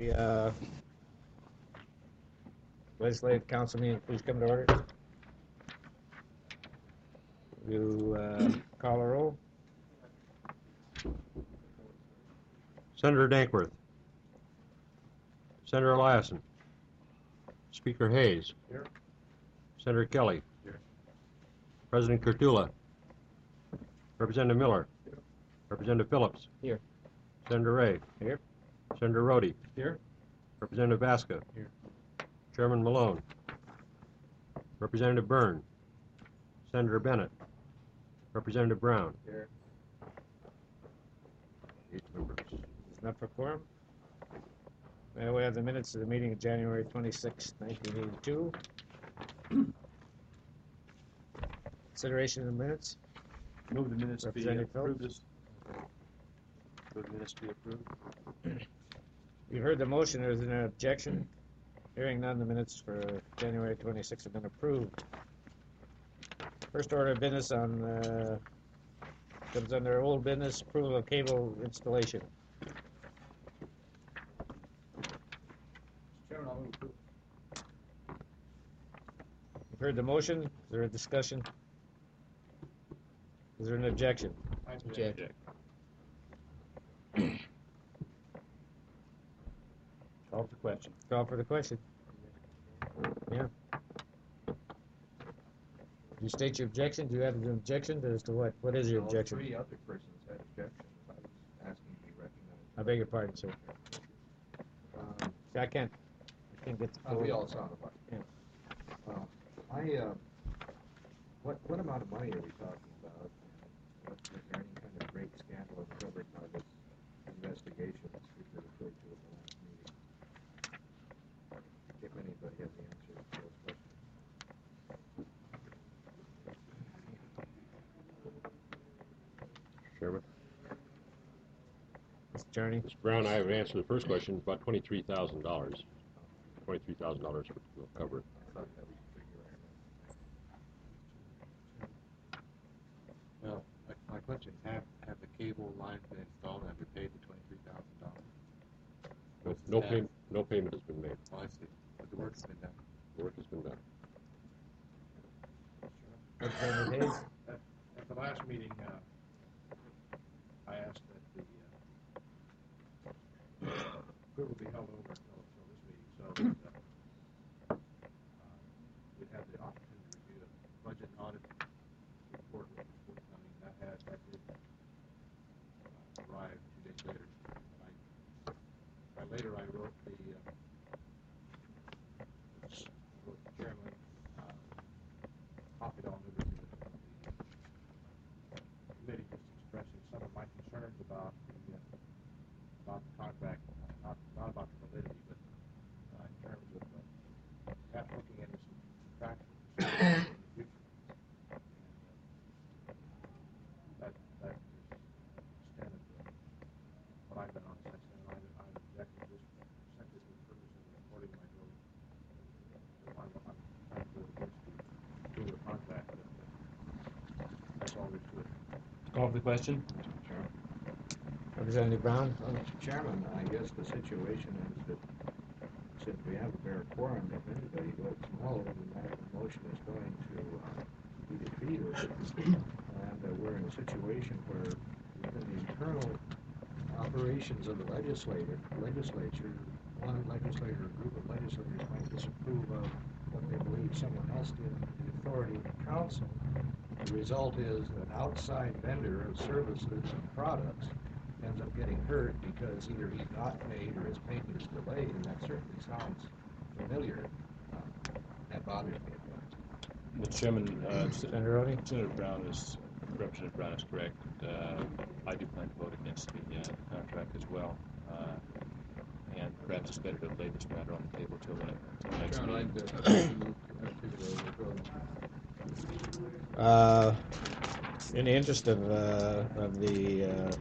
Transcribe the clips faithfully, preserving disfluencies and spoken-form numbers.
The uh, legislative council meeting, please come to order. You uh, call a roll. Senator Dankworth. Senator Eliason. Speaker Hayes. Here. Senator Kelly. Here. President Kurtula. Representative Miller. Here. Representative Phillips. Here. Senator Ray. Here. Senator Rhodey. Here. Representative Vasca. Here. Chairman Malone. Representative Byrne. Senator Bennett. Representative Brown. Here. Eight members. It's not for quorum. Well, we have the minutes of the meeting of January twenty-sixth, nineteen eighty-two. Consideration of the minutes. Move the minutes be Representative approved. Phillips. Move the minutes be approved. You've heard the motion. Is there an objection? Hearing none, the minutes for January twenty-sixth have been approved. First order of business on uh, comes under old business, approval of cable installation. Chairman, I'll move approval. You've heard the motion. Is there a discussion? Is there an objection? I Object. Call for question. Call for the question. Yeah. You state your objection. Do you have an objection as to what? What is your objection? Three other persons had objections. I was asking to be recognized. I beg your pardon, sir. Um, I can't. I can't get the. uh, we all saw the one. Yeah. Uh, I, uh, what, what amount of money are we talking about? And what, is there any kind of great scandal covered by this investigation that's referred to at the last meeting? If anybody has the answer to those questions. Chairman. Mister Attorney. Mister Brown, I have answered the first question, about twenty-three thousand dollars. twenty-three thousand dollars will cover it. I thought that was the figure I read. Well, my, my question, have, have the cable lines been installed, have you paid the twenty-three thousand dollars? No, no payment, no payment has been made. Oh, I see, but the work's been done. The work has been done. Representative Hayes. At, at the last meeting, uh, I asked that the uh, approval be held over until, until this meeting, so that uh, uh, we'd have the opportunity to review the budget and audit report which was forthcoming. That had that did uh, arrive two days later. And I, I later I wrote the uh, wrote the chairman, uh, copied all members of the, of the committee, just expressing some of my concerns about the uh, about the contract, uh, not not about the validity, but uh, in terms of uh, perhaps looking into some contractual procedures in the future. And uh, that that is the extent of uh, what I've been on since then. I've, I've objected this simply for the purpose of reporting my vote. I'm, I'm trying to go against the rule of contract, but uh, that's all there's to it. Call for the question? Sure. Representative Brown. Well, Mister Chairman, I guess the situation is that since we have a bare quorum, if anybody votes no, then that motion is going to uh, be defeated. And uh, we're in a situation where within the internal operations of the legislator, legislature, one legislator, a group of legislators might disapprove of what they believe someone else did under the authority of the council. The result is an outside vendor of services and products ends up getting hurt because either he's not paid or his payment is delayed, and that certainly sounds familiar. Uh, that bothers me. Mister Chairman, uh, Senator Rhodey. Senator Brown is, Representative Brown is correct. Uh, I do plan to vote against the uh, contract as well. Uh, and perhaps it's better to lay this matter on the table till the, till the next meeting. Uh, in the interest of uh, of the, uh,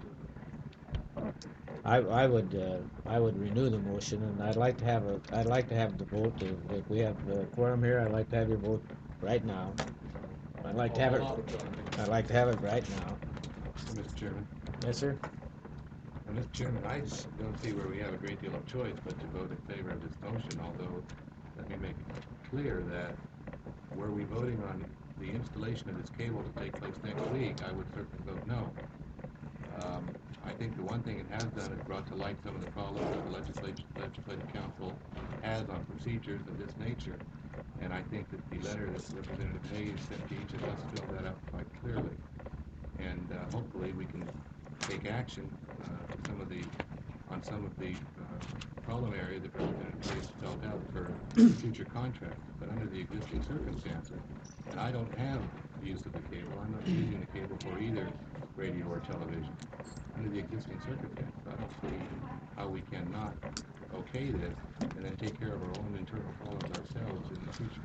I I would uh, I would renew the motion, and I'd like to have a I'd like to have the vote. If, if we have a quorum here, I'd like to have your vote right now. I'd like to have it. I'd like to have it right now. Mister Chairman, Yes, sir. And Mister Chairman, I just don't see where we have a great deal of choice but to vote in favor of this motion, although let me make it clear that were we voting on the installation of this cable to take place next week, I would certainly vote no. Um, I think the one thing it has done is brought to light some of the problems that the legislature, legislative council has on procedures of this nature. And I think that the letter that Representative Hayes sent to each of us filled that out quite clearly. And uh, hopefully we can take action uh, to some of the, on some of the uh, problem areas that Representative Hayes spelled out for future contracts. But under the existing circumstances, and I don't have the use of the cable, I'm not using the cable for either radio or television. Under the existing circumstances, I don't see how we cannot okay this and then take care of our own internal problems ourselves in the future.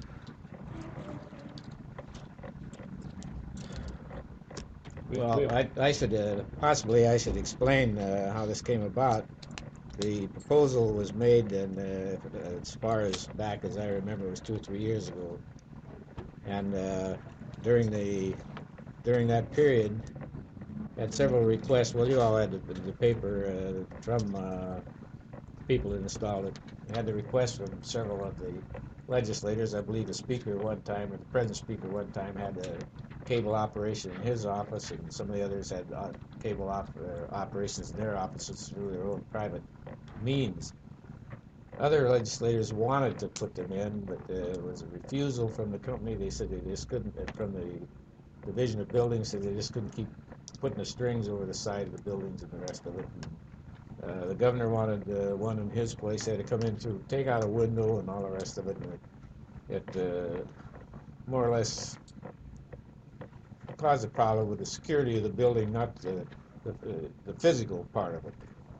Well, I, I should, uh, possibly I should explain uh, how this came about. The proposal was made, and uh, as far as back as I remember, it was two or three years ago. And uh, during the during that period, had several requests. Well, you all had the, the paper uh, from uh, people that installed it. We had the request from several of the legislators. I believe the speaker one time, or the present speaker one time, had a cable operation in his office, and some of the others had uh, cable op uh, operations in their offices through their own private means. Other legislators wanted to put them in, but uh, there was a refusal from the company. They said they just couldn't, uh, from the Division of Buildings, said they just couldn't keep putting the strings over the side of the buildings and the rest of it. And, uh, the governor wanted uh, one in his place. They had to come in to take out a window and all the rest of it. And it, it uh, more or less caused a problem with the security of the building, not the, the, the physical part of it.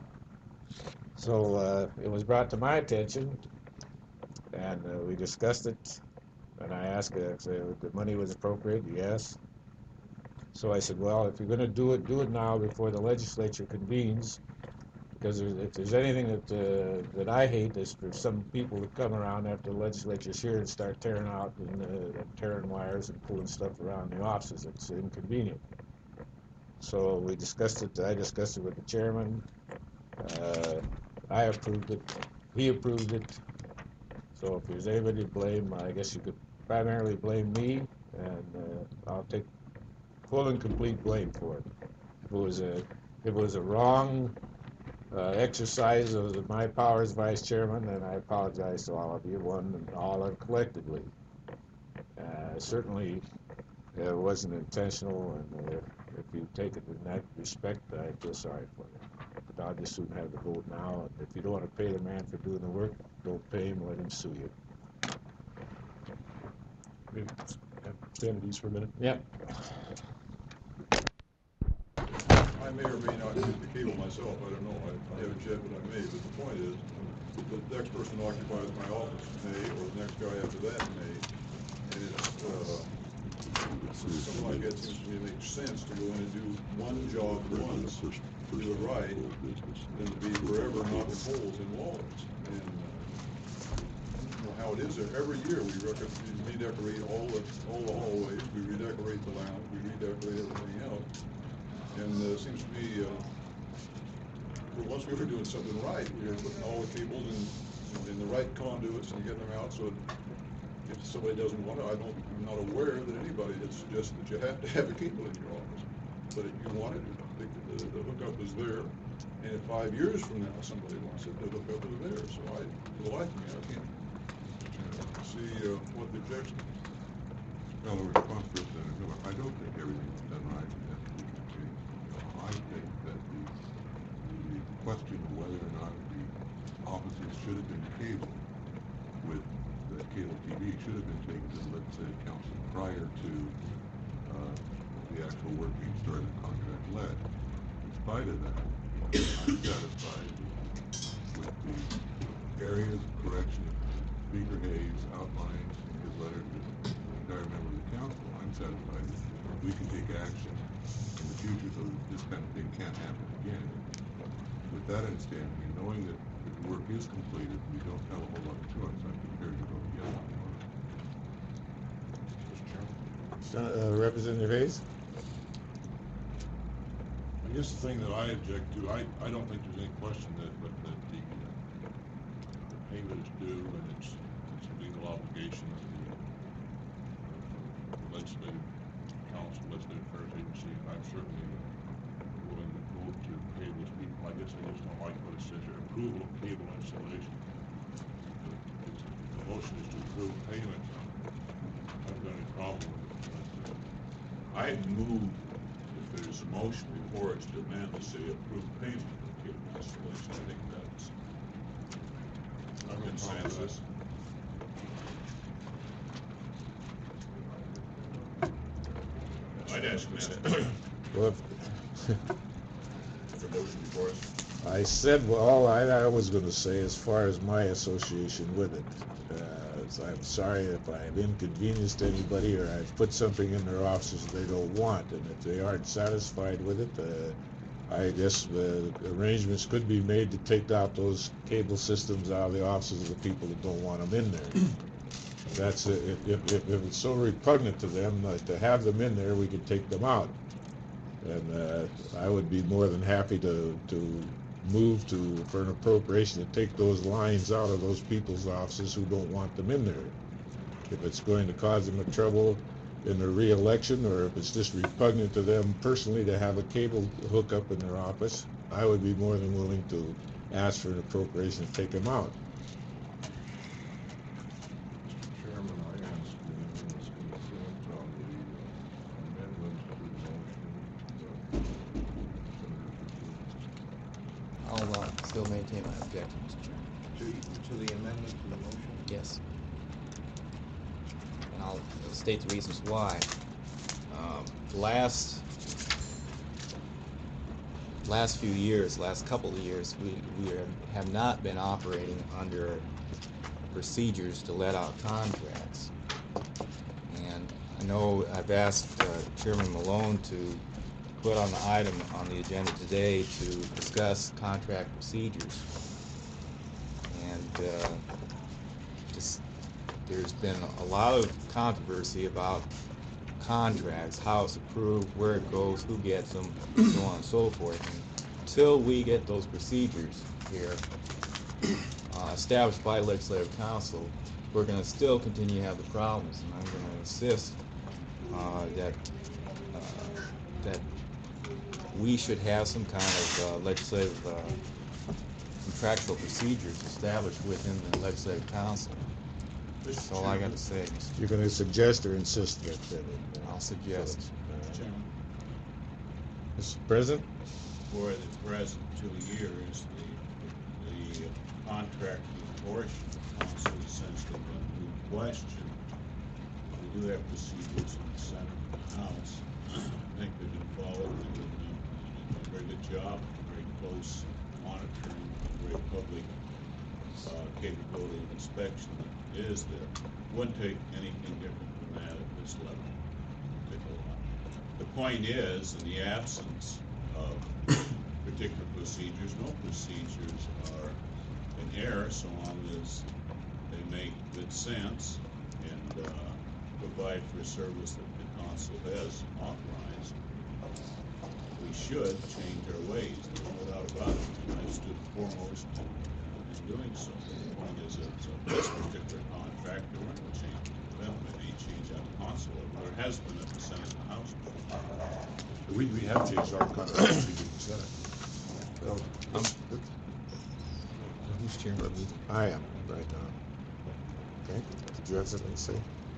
So uh, it was brought to my attention, and uh, we discussed it, and I asked if the money was appropriate. Yes. So I said, well, if you're going to do it, do it now before the legislature convenes, because if there's anything that uh, that I hate is for some people to come around after the legislature's here and start tearing out and uh, tearing wires and pulling stuff around the offices. It's inconvenient. So we discussed it. I discussed it with the chairman. Uh, I approved it. He approved it. So if there's anybody to blame, I guess you could primarily blame me, and uh, I'll take full and complete blame for it. If it was a, if it was a wrong uh, exercise of my power as vice chairman, then I apologize to all of you, one and all and collectively. Uh, certainly, it wasn't intentional, and uh, if you take it in that respect, I feel sorry for you. But I'll just soon have the vote now. And if you don't want to pay the man for doing the work, don't pay him, let him sue you. Maybe stand at ease for a minute. Yep. I may or may not use the cable myself, I don't know, I, I haven't checked, but I may, but the point is, the next person occupies my office may, or the next guy after that may, and it's, uh, something like that seems to me to make sense to go in and do one job once, to do it right, than to be forever knocking holes in walls. And, uh, you know how it is there, every year we rec- we redecorate all the, all the hallways, we redecorate the lounge, we redecorate everything else. And uh, it seems to me, uh, well, once we were doing something right, we were putting all the cables in, in the right conduits and getting them out. So if somebody doesn't want it, I don't, I'm not aware that anybody had suggested that you have to have a cable in your office. But if you want it, the, the, the hookup is there. And if five years from now somebody wants it, the hookup is there. So I, for the life of me, I can't see uh, what the objection is. Well, the response to it, Senator Miller, I don't think everything's done right. I think that the, the question of whether or not the offices should have been cable with the cable T V should have been taken to the legislative council prior to uh, the actual work being started and contract led. In spite of that, I'm satisfied with the areas of correction Speaker Hayes outlined in his letter to the entire member of the council. I'm satisfied that we can take action in the future so that this kind of thing can't happen again. With that understanding, and knowing that the work is completed, we don't have a whole lot of choice. I'm prepared to vote against the motion. Uh, Representative Hayes? guess the thing that I object to, I, I don't think there's any question that, but that the, uh, the payment is due and it's, it's a legal obligation of the uh, legislative council, legislative affairs agency, and I'm certainly willing to vote to pay those people. I guess I just don't like what it says here, approval of cable installation. It's, the motion is to approve payment. I haven't got any problem with it. But, uh, I'd move, if there's a motion before it's to amend to say approve payment of cable installation. I think that's I don't know how consensus. I'd ask Matt, Well, if the motion before us. I said, well, all I, I was going to say as far as my association with it. Uh, so I'm sorry if I've inconvenienced anybody or I've put something in their offices they don't want, and if they aren't satisfied with it, uh, I guess uh, arrangements could be made to take out those cable systems out of the offices of the people that don't want them in there. That's it. If, if, if it's so repugnant to them uh, to have them in there, we could take them out. And uh, I would be more than happy to to move to for an appropriation to take those lines out of those people's offices who don't want them in there. If it's going to cause them a trouble in their re-election, or if it's just repugnant to them personally to have a cable hookup in their office, I would be more than willing to ask for an appropriation to take them out. Chairman, I ask unanimous consent on the uh, amendment to the motion. uh, I'll uh, still maintain my objection, Mister Chairman. To, to the amendment to the motion? Yes. And I'll state the reasons why. Um, last last few years, last couple of years, we, we are, have not been operating under procedures to let out contracts. And I know I've asked uh, Chairman Malone to put on the item on the agenda today to discuss contract procedures. And uh, just, there's been a lot of controversy about contracts, how it's approved, where it goes, who gets them, so on and so forth. And until we get those procedures here uh, established by Legislative Council, we're going to still continue to have the problems. And I'm going to insist uh, that uh, that we should have some kind of uh, legislative uh, contractual procedures established within the Legislative Council. That's all I got to say. You're going to suggest or insist that? that it, uh, I'll suggest. uh, Chairman, Mister President? for the present two years, the, the contracting portion of council essentially been questioned. We do have procedures in the Senate and the House. I think they've been followed. They've been doing a very good job, very close monitoring, very public uh, capability of inspection that is there. Wouldn't take anything different from that at this level. Take a lot. The point is, in the absence of particular procedures, no procedures are in error so long as they make good sense and uh, provide for a service that the council has authorized. We should change our ways, there's no doubt about it, and I stood foremost in, in doing so. The point is that uh, this particular contract, there weren't no changes. Well, there may change on the council level, there has been at the Senate and the House. We, we have changed our contract procedure in the Senate. Well, Um, Who's chairman? I am right now. Okay. Did you have something to say?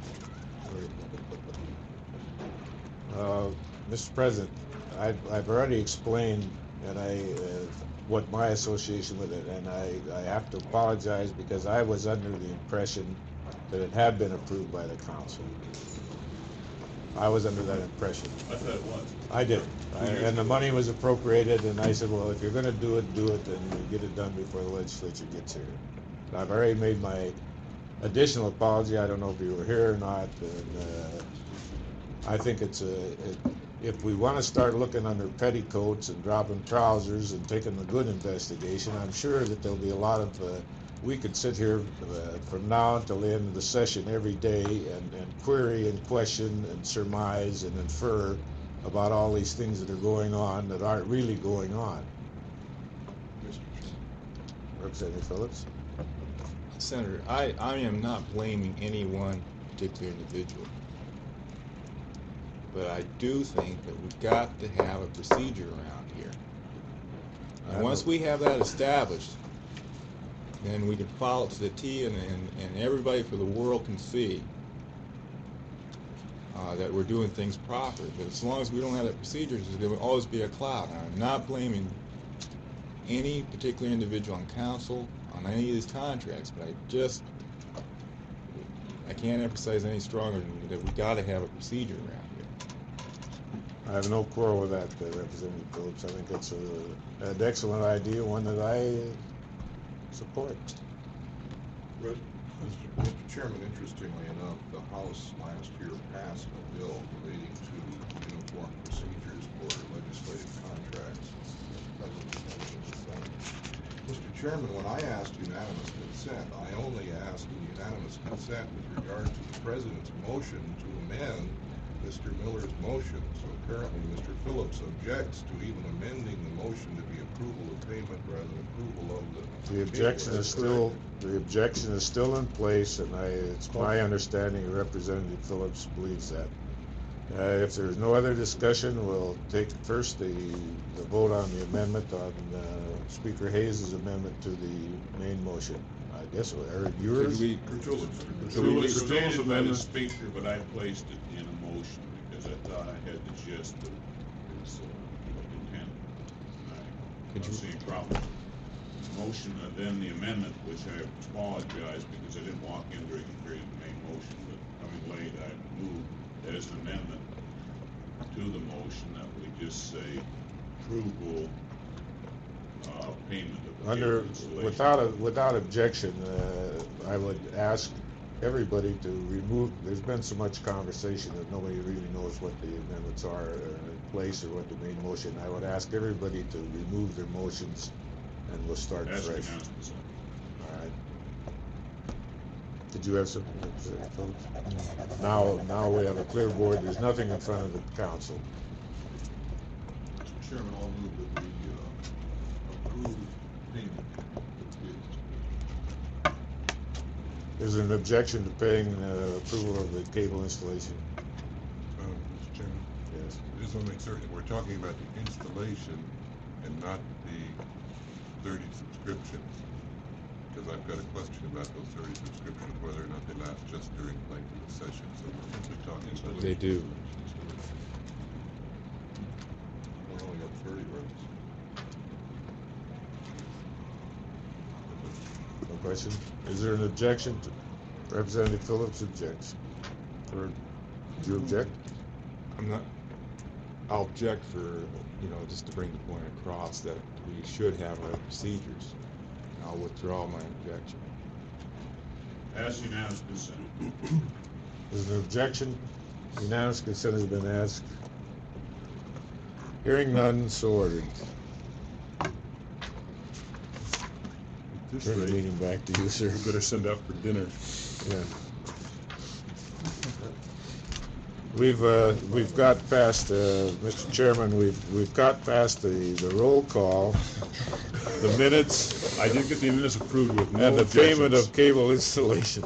Uh, Mister President, I've, I've already explained and I uh, what my association with it, and I, I have to apologize because I was under the impression that it had been approved by the council. I was under that impression. I thought it was. I did. I, and the money was appropriated, and I said, well, if you're going to do it, do it, and get it done before the legislature gets here. And I've already made my additional apology. I don't know if you were here or not. And uh, I think it's a, it, if we want to start looking under petticoats and dropping trousers and taking the good investigation, I'm sure that there'll be a lot of, uh, we could sit here uh, from now until the end of the session every day and, and query and question and surmise and infer about all these things that are going on that aren't really going on. Representative Phillips? Senator, I, I am not blaming any one particular individual. But I do think that we've got to have a procedure around here. And once we have that established, then we can follow it to the T, and, and, and everybody for the world can see uh, that we're doing things properly. But as long as we don't have that procedure, there will always be a cloud. And I'm not blaming any particular individual on council on any of these contracts, but I just, I can't emphasize any stronger that we got to have a procedure around here. I have no quarrel with that, uh, Representative Phillips. I think that's a, an excellent idea, one that I support. Mister Mister Chairman, interestingly enough, the House last year passed a bill relating to uniform procedures for legislative contracts. Mister Chairman, when I asked unanimous consent, I only asked unanimous consent with regard to the President's motion to amend Mister Miller's motion. So apparently Mister Phillips objects to even amending the motion to be approval of payment rather than approval of the... The objection is still, the objection is still in place, and I, it's my understanding that Representative Phillips believes that. Uh, if there's no other discussion, we'll take first the, the vote on the amendment on uh, Speaker Hayes' amendment to the main motion. I guess, or yours? Could we, Tertullus. It Could we was leave- stated by the amendment? speaker, but I placed it in a motion because I thought I had the gist of his uh, intent. And I Could don't you- see any problem. The motion and then the amendment, which I apologize because I didn't walk in during the period of the main motion, but coming late, I moved as an amendment to the motion that we just say approval uh, payment of the Under, cable installation. without a, without objection, uh, I would ask everybody to remove, there's been so much conversation that nobody really knows what the amendments are uh, in place or what the main motion. I would ask everybody to remove their motions and we'll start That's fresh. unanimous consent. All right. Did you have something to say, folks? Now, now we have a clear board. There's nothing in front of the council. Mister Chairman, I'll move that we uh, approve payment of the bids. Is there an objection to paying uh, approval of the cable installation? Uh, Mister Chairman, Yes. I just want to make certain, we're talking about the installation and not the thirty subscriptions. Because I've got a question about those thirty subscriptions, whether or not they last just during the length of the session. So we're simply talking about... They do. We only got thirty votes. No question? Is there an objection to Representative Phillips objects? Or do you object? I'm not, I'll object for, you know, just to bring the point across that we should have our procedures. I'll withdraw my objection. Pass unanimous consent. There's an objection. Unanimous consent has been asked. Hearing none, so ordered. At this Turn the rate, meeting back to you, sir. we better send out for dinner. Yeah. We've, uh, we've got past, uh, Mister Chairman, we've, we've got past the, the roll call, the minutes, I did get the minutes approved with no and the payment objections. of cable installation.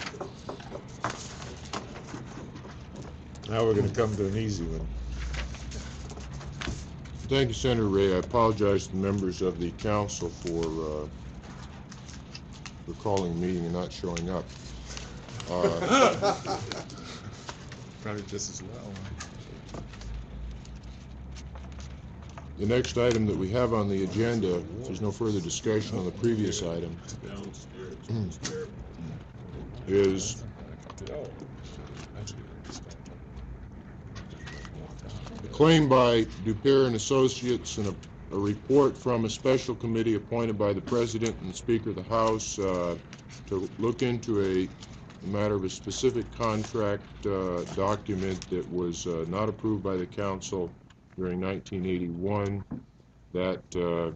Now we're gonna come to an easy one. Thank you, Senator Ray. I apologize to the members of the council for, uh, for calling a meeting and not showing up. Uh, Probably just as well. The next item that we have on the agenda, if there's no further discussion on the previous item, is a claim by Dupere and Associates and a, a report from a special committee appointed by the President and Speaker of the House uh, to look into a, a matter of a specific contract uh, document that was uh, not approved by the Council during nineteen eighty-one. That uh,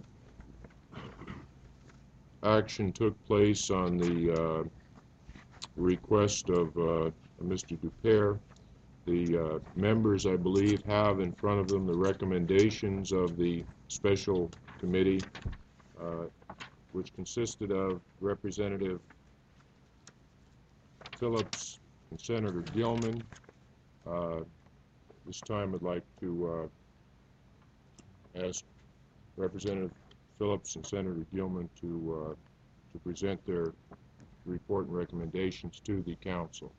action took place on the uh, request of uh, Mister Dupere. The uh, members, I believe, have in front of them the recommendations of the special committee, uh, which consisted of Representative Phillips and Senator Gilman. Uh, this time I'd like to uh, ask Representative Phillips and Senator Gilman to, uh, to present their report and recommendations to the council.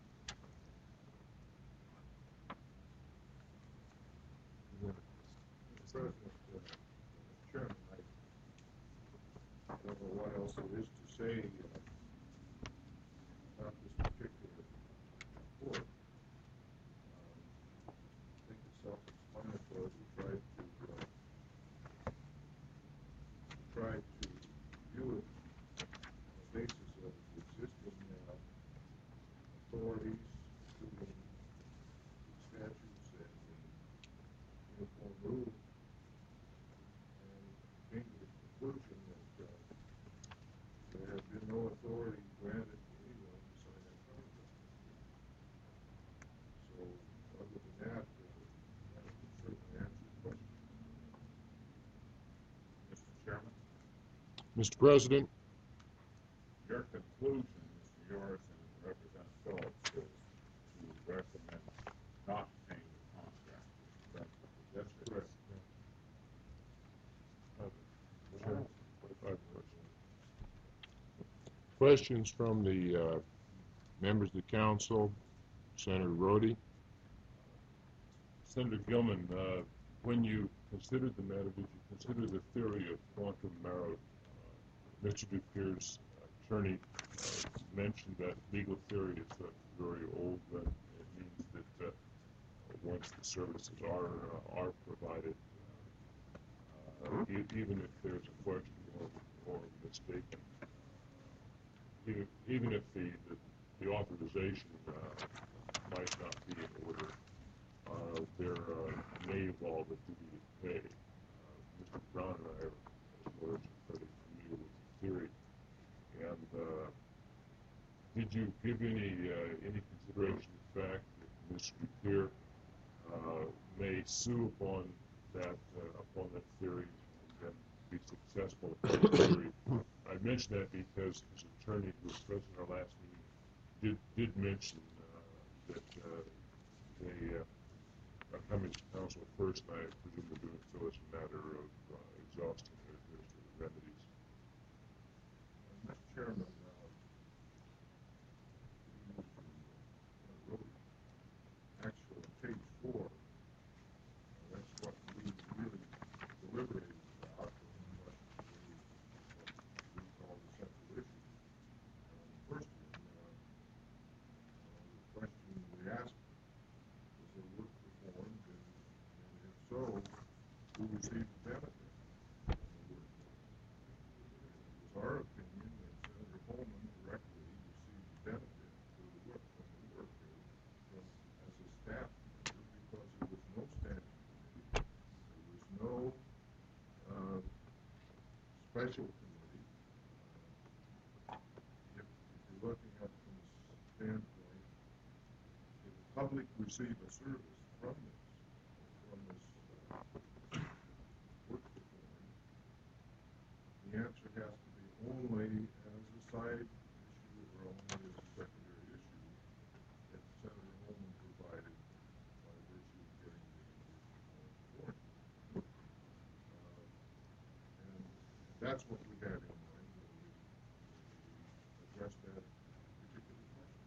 Mister President, uh, Mister Chairman, I don't know what else there is to say uh, about this particular report. Um, I think it's self-explanatory. We tried to uh, tried to view it on the basis of the existing uh, authorities, including the statutes and the uniform rules, and came to the conclusion that uh, there had been no authority granted to anyone to sign that contract. So, other than that, uh, that would certainly answer the question. Mister Chairman, Mister President, your conclusion, Mister Yours and Representative Phillips, is to recommend not paying the contract. That's, that's correct. questions from the uh, members of the council. Senator Rhodey. Senator Gilman, uh, when you considered the matter, did you consider the theory of quantum merit? Uh, Mister Dupier's attorney uh, mentioned that legal theory is uh, very old, and it means that uh, once the services are uh, are provided, uh, e even if there's a question or, or mistaken, uh, even, even if the, the, the authorization uh, might not be in order, uh, there uh, may involve a duty to pay. Uh, Mister Brown and I are, as lawyers, are pretty familiar with the theory. And uh, did you give any uh, any consideration to the fact that Mister Dupier uh, may sue upon that uh, upon that theory and then be successful upon that theory? I mention that because his attorney, who was present at our last meeting, did did mention uh, that uh, they uh, are coming to council first, and I presume they're doing so as a matter of uh, exhausting their administrative remedies. Uh, Mister Chairman, uh, Mister Rhodey, actually, on page four, uh, that's what we really deliberated about, and what we, what we call the central issue. Uh, the first one, uh, uh, the question we asked, was there work performed, and, and if so, who received the benefit from the work done? And it was our opinion that Senator Holman directly received the benefit for the work from the work from, from as a staff member, because there was no standing committee, there was no uh, special committee. Uh, if, if you're looking at it from the standpoint, did the public receive a service from this, from this uh, work performed? The answer has to be only as a side issue or only as a secondary issue that Senator Holman provided by virtue of getting the uh, warrant. Uh, and, and that's what we had in mind when we, when we addressed that particular question.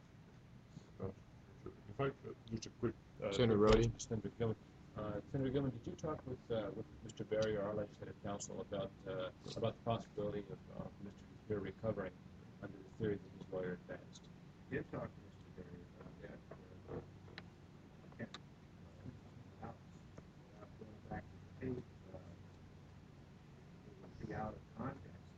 Uh, if I, uh, just a quick uh, Senator question Rhodey. to Senator Gilman. Uh, Senator Gilman, did you talk with uh, with Mister Berry or our legislative council about uh, about the possibility of uh, Mister Dupier recovering under the theory that his lawyer advanced? Did talk to Mister Berry about that. Uh, again, uh, without, without going back to the tape, uh, it would be out of context.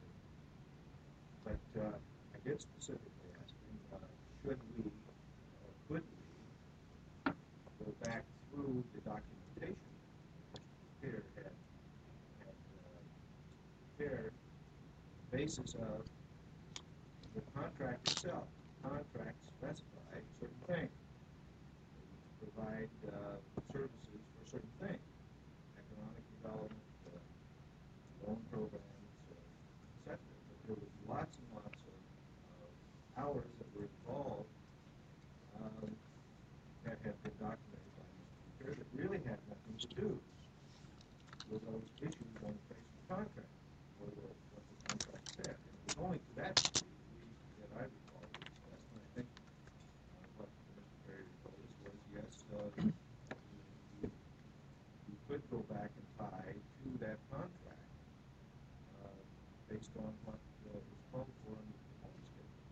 But uh, I did specifically ask him, uh, should we or could we go back through the documentation that Mister Dupier had, had uh, prepared on the basis of the contract itself. The contract specified certain things. It provide uh, services for certain things, economic development, uh, loan programs, uh, et cetera. But there was lots and lots of uh, hours that were involved um, that have been documented by Mister Duperre that really had nothing to do with those issues on the face of the contract, or the, what the contract said. And it was only to that degree that, we, that I recall it discussed, and I think uh, what Mister Perry told us was, yes, uh, you, you could go back and tie to that contract uh, based on what uh, was called for in the performance schedule.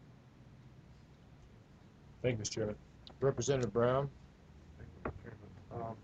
Thank you, Mister Chairman. Representative Brown? Thank you, Mister Chairman. Um,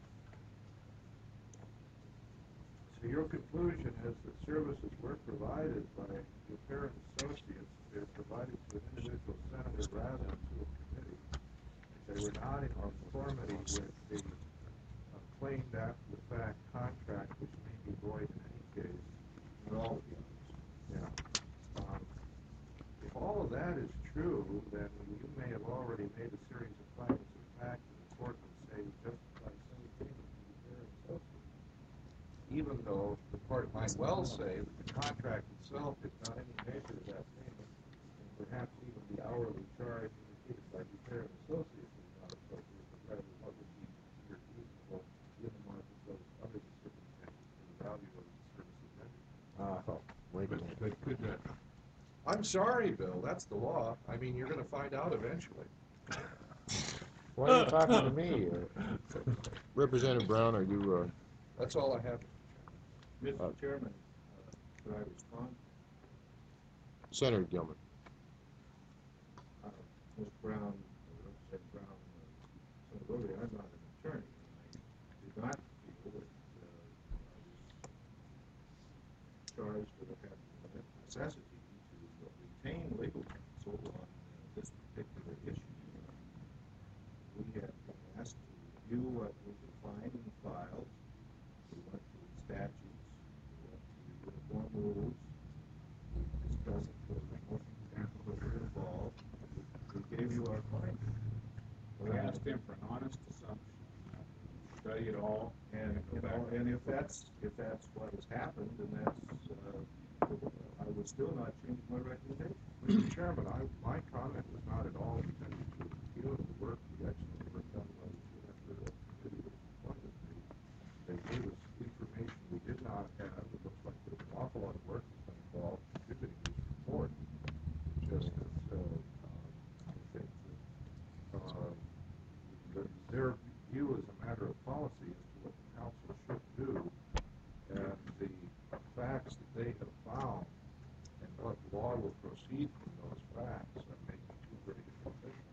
So your conclusion is that services were provided by Duperre and Associates, they're provided to an individual senator rather than to a committee. They were not in conformity with the uh, claimed after the fact contract, which may be void in any case, with all of the others. Yeah. Um, if all of that is true, then you may have already made a series of findings of fact and the court would say justified sending payment to Duperre and Associates, even though the court might well say that the contract itself is not any measure of that payment, and perhaps even the hourly charge indicated by Duperre and Associates is not appropriate, but rather what would be considered reasonable in the marketplace under the circumstances for the value of the services rendered. Uh, wait a minute. But could that, I'm sorry, Bill, that's the law. I mean, you're going to find out eventually. Why are you talking to me? Representative Brown, are you, uh, That's all I have, Mister Uh, Chairman. Mister Chairman, uh, could I respond? Senator Gilman? Uh, Miz Brown, uh, Representative Brown, uh, said earlier, I'm not an attorney, and I did not feel that uh, I was charged with having the necessity to uh, retain legal counsel on uh, this particular issue. Uh, we have been asked to review what we could find in the files. We went to the statutes, we went to the uniform rules, we discussed the motion practice that were involved, we gave you our findings. We asked him for an honest assumption, study it all, And, you know, and if that's, if that's what has happened, then that's, uh, I would still not change my recommendation. Mister Chairman, I, my comment was not at all intended to impugn the work, the excellent work done by the Senator committee that was appointed. They, they gave us information we did not have. It looks like there's an awful lot of work that's been involved in contributing this report. Just as, uh, uh, I think that, uh, the, their view as a matter of policy as to what the council should do, and the facts that they have found, and what law will proceed from those facts, uh, may be too great a concession.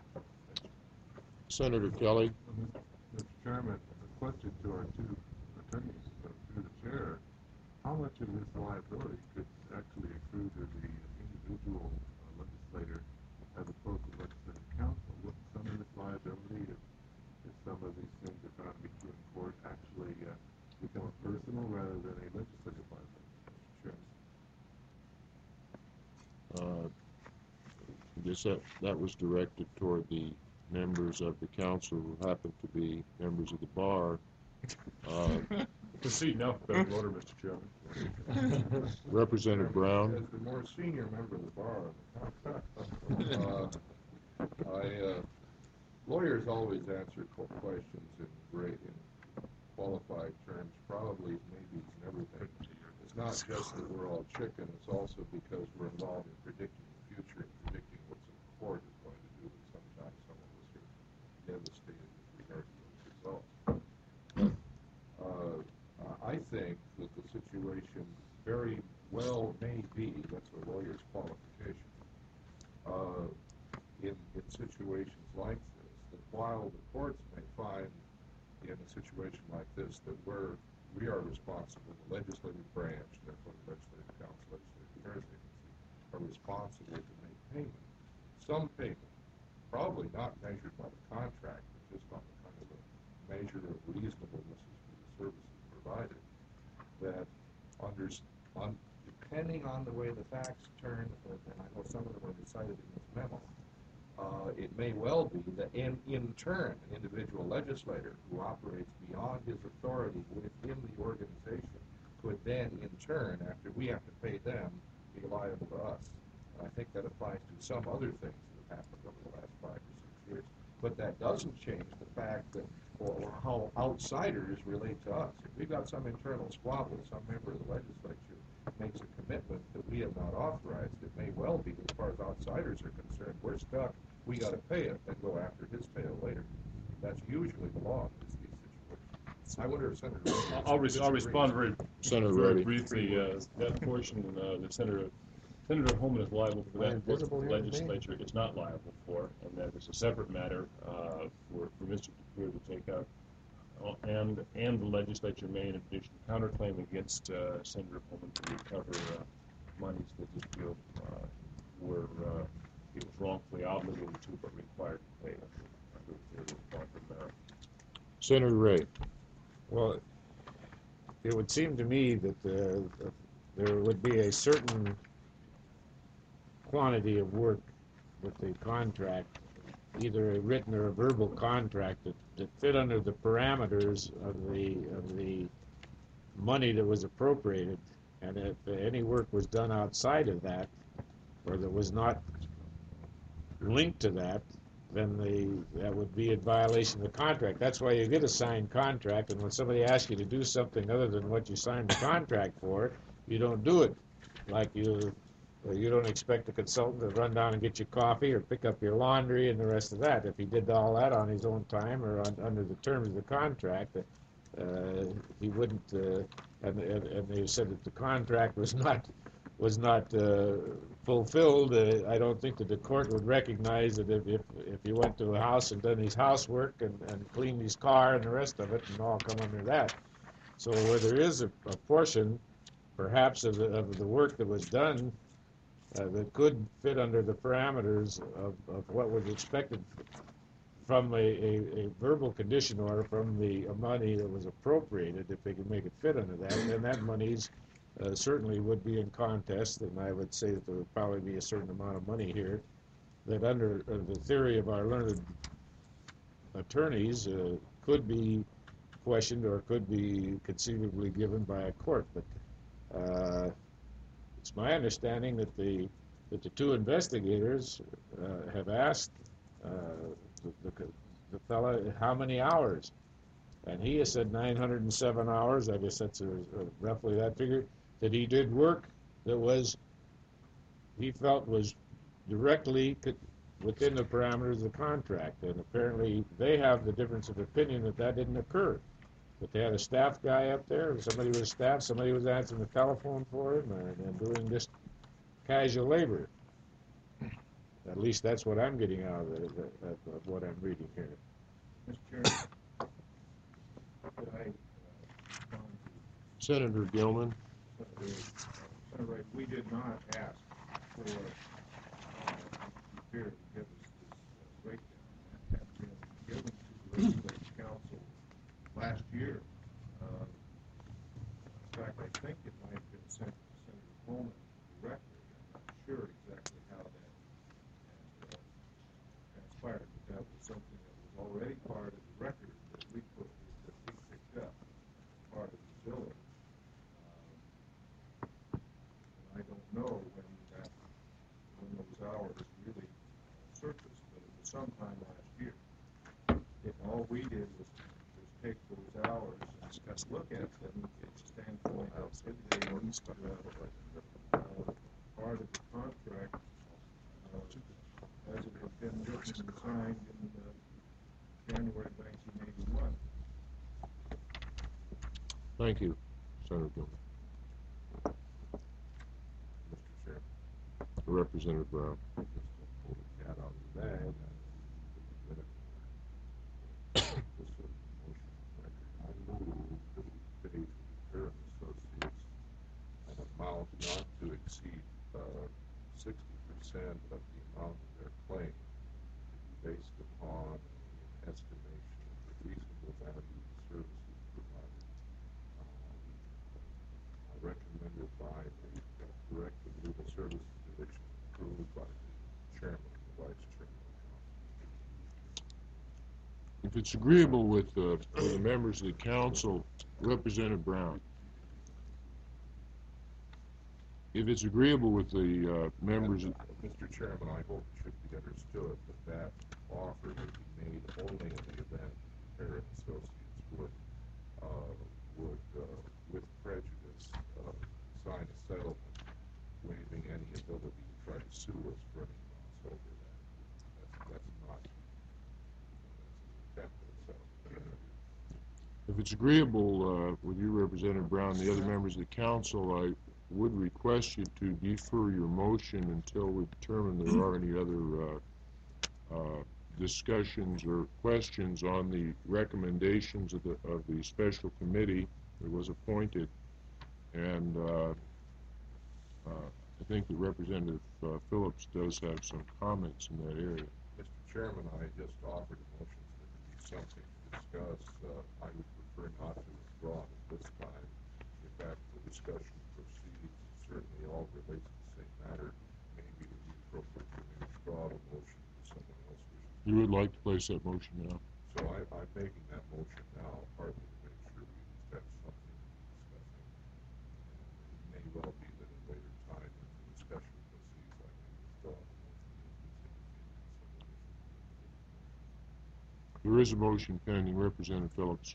Senator Kelly? Mister Chairman, a question to our two attorneys, uh, through the chair. How much of this liability could actually accrue to the individual uh, legislator as opposed to legislative council? Wouldn't some of this liability, if, if some of these things are found to be true in court, actually uh, become personal rather than a legislative liability? Mister Chairman. Uh, I guess that, that was directed toward the members of the council who happen to be members of the bar. Uh, Proceed now for better order, Mister Chairman. Representative Brown? As the more senior member of the bar, uh, I, uh, lawyers always answer questions in great, in qualified terms, probably, maybe, and everything. It's not just that we're all chicken, it's also because we're involved in predicting the future and predicting what's in the court is going to do, and sometimes some of us are devastated with regard to those results. Uh, I think that the situation very well may be, that's a lawyer's qualification, uh, in, in situations like this, that while the courts may find in a situation like this that we're, we are responsible, the legislative branch, therefore the legislative council, legislative affairs agency, are responsible to make payment. Some payment, probably not measured by the contract, but just on the kind of a measure of reasonableness as to the services provided, that under, on, depending on the way the facts turn, and I know some of them are recited in this memo, uh, it may well be that in, in turn, an individual legislator who operates beyond his authority within the organization could then, in turn, after we have to pay them, be liable to us. And I think that applies to some other things that have happened over the last five or six years. But that doesn't change the fact that, or, or how outsiders relate to us. If we've got some internal squabble, some member of the legislature makes a commitment that we have not authorized, it may well be, as far as outsiders are concerned, we're stuck, we got to pay it, then go after his tail later. That's usually the law in these situations. I wonder if Senator Ray I'll, res- I'll respond very, Senator very Reddy. briefly. Uh, that portion uh, that Senator Senator Holman is liable for, that portion the legislature is not liable for, and that is a separate matter uh, for, for Mister DePere to take up. Uh, and and the legislature may, in addition, counterclaim against uh, Senator Holman to recover uh, monies that he feel uh, were uh, he was wrongfully obligated to but required to pay under, under the quantum merit. Senator Ray. Well, it would seem to me that uh, there would be a certain quantity of work with the contract, either a written or a verbal contract, that, that fit under the parameters of the of the money that was appropriated. And if any work was done outside of that, or that was not linked to that, then the that would be in violation of the contract. That's why you get a signed contract, and when somebody asks you to do something other than what you signed the contract for, you don't do it. Like you you don't expect a consultant to run down and get you coffee or pick up your laundry and the rest of that. If he did all that on his own time or on, under the terms of the contract, uh, he wouldn't. Uh, and, and, and they said that the contract was not was not uh, fulfilled. Uh, I don't think that the court would recognize that if, if if he went to a house and done his housework and, and cleaned his car and the rest of it, and all come under that. So where there is a, a portion, perhaps of the, of the work that was done, uh, that could fit under the parameters of, of what was expected from a, a, a verbal condition order from the money that was appropriated, if they could make it fit under that, then that money's uh, certainly would be in contest, and I would say that there would probably be a certain amount of money here that under uh, the theory of our learned attorneys uh, could be questioned or could be conceivably given by a court. But uh, it's my understanding that the that the two investigators uh, have asked uh, the, the, the fellow how many hours, and he has said nine hundred seven hours. I guess that's a, a roughly that figure, that he did work that was he felt was directly within the parameters of the contract, and apparently they have the difference of opinion that that didn't occur. That they had a staff guy up there, somebody was staff, somebody was answering the telephone for him, and, and doing just casual labor. At least that's what I'm getting out of, it, of, of what I'm reading here. Mister Chairman, could I uh, respond to Senator Gilman. Senator, uh, Senator Wright? We did not ask for uh, Mister DePere to give us this uh, breakdown. That had been given to the Legislative Council last year. Uh, in fact, I think it might have been sent to Senator Holman directly. I'm not sure exactly how that had, uh, transpired, but that was something that was already part of the record that we put that we picked up as part of the billing. Um, and I don't know when that when those hours really uh, surfaced, but it was sometime last year. If all we did was was take those hours and discuss, look at them from the standpoint of did they meet uh, uh, part of the contract uh, as it had been written and signed in uh, January of nineteen eighty-one. Thank you, Senator Gilman. Mister Chairman, Representative Brown. just to pull the cat out of the bag, I just a motion record. I move that we pay to DePere and Associates an amount not to exceed uh, sixty percent of the amount of their claim, based upon an estimation of the reasonable value of the services provided, um, uh, recommended by the uh, Director of Legal Services Division, approved by the Chairman and the Vice Chairman of the If it's agreeable with, uh, with the members of the council, Representative Brown. If it's agreeable with the uh, members of... Mister Chairman, I hope it should be understood that that offer would be made only in the event Parent Associates would, uh, would, uh, with prejudice, uh, sign a settlement waiving any ability to try to sue us for any amounts over that. That's, that's not, that's an attempt. If it's agreeable uh, with you, Representative Brown, the other members of the council, I would request you to defer your motion until we determine there are any other uh, uh, discussions or questions on the recommendations of the of the special committee that was appointed. And uh, uh, I think that Representative uh, Phillips does have some comments in that area. Mister Chairman, I just offered a motion that there be something to discuss. Uh, I would prefer not to withdraw it at this time. If after the discussion proceeds, certainly all relate to the same matter, maybe it would be appropriate for me to withdraw the motion if someone else wishes. You would like to place that motion now? So I, I'm making that motion now, partly to make sure we at least have something to be discussing. And it may well be that at a later time, if the discussion proceeds, I may withdraw the motion and continue in some additional. There is a motion pending. Representative Phillips.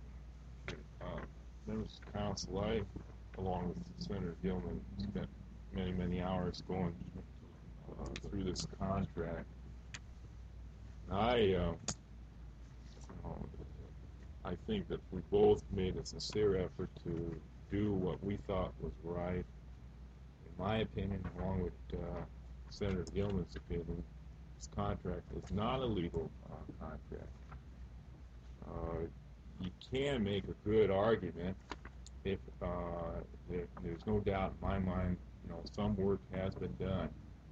Uh, members of council, I, along with Senator Gilman, spent many, many hours going uh, through this contract. I, uh, you know, I think that we both made a sincere effort to do what we thought was right. In my opinion, along with uh, Senator Gilman's opinion, this contract is not a legal uh, contract. Uh, you can make a good argument if uh, there, there's no doubt in my mind, you know, some work has been done.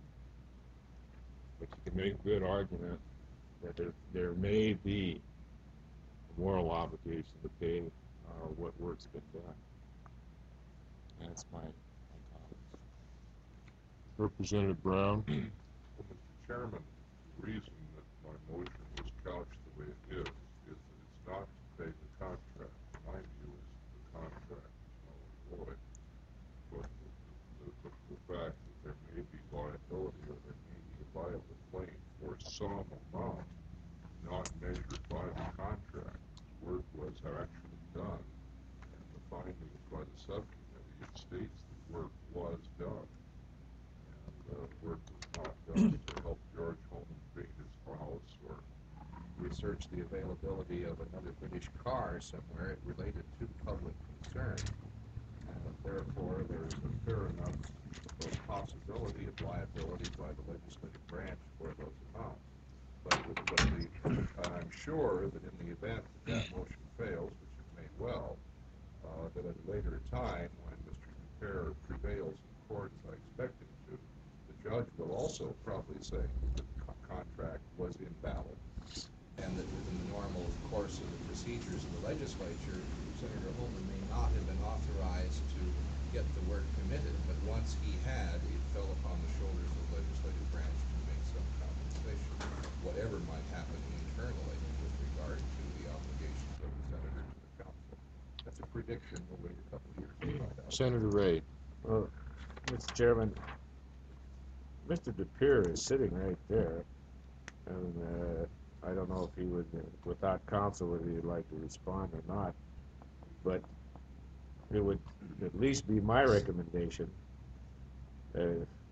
But you can make a good argument that there, there may be a moral obligation to pay uh, what work's been done. And that's my, my comments. Representative Brown. Well, Mister Chairman, the reason that my motion was couched the way it is, is that it's not to pay the contract. My view is the contract is null and void. But the, the, the, the fact that there may be liability or there may be a viable claim for some amount not measured by the contract, work was actually done. And the findings by the subcommittee, it states that work was done. And uh, work was not done to help George Holman paint his house or research the availability of another British car somewhere related to public concern. And therefore, there is a fair enough possibility of liability by the legislative branch for those amounts. But, but the, I'm sure that in the event that that motion fails, which it may well, uh, that at a later time, when Mister Dupere prevails in court, as I expect him to, the judge will also probably say that the co contract was invalid, and that within the normal course of the procedures of the legislature, Senator Holman may not have been authorized to get the work committed, but once he had, it fell upon the shoulders of the legislative branch to make some compensation, whatever might happen internally with regard to the obligations of the senator to the council. That's a prediction. We'll wait a couple of years to find out. Senator Ray. Well, Mister Chairman, Mister Dupere is sitting right there, and uh, I don't know if he would, uh, without counsel, whether he'd like to respond or not, but it would at least be my recommendation uh,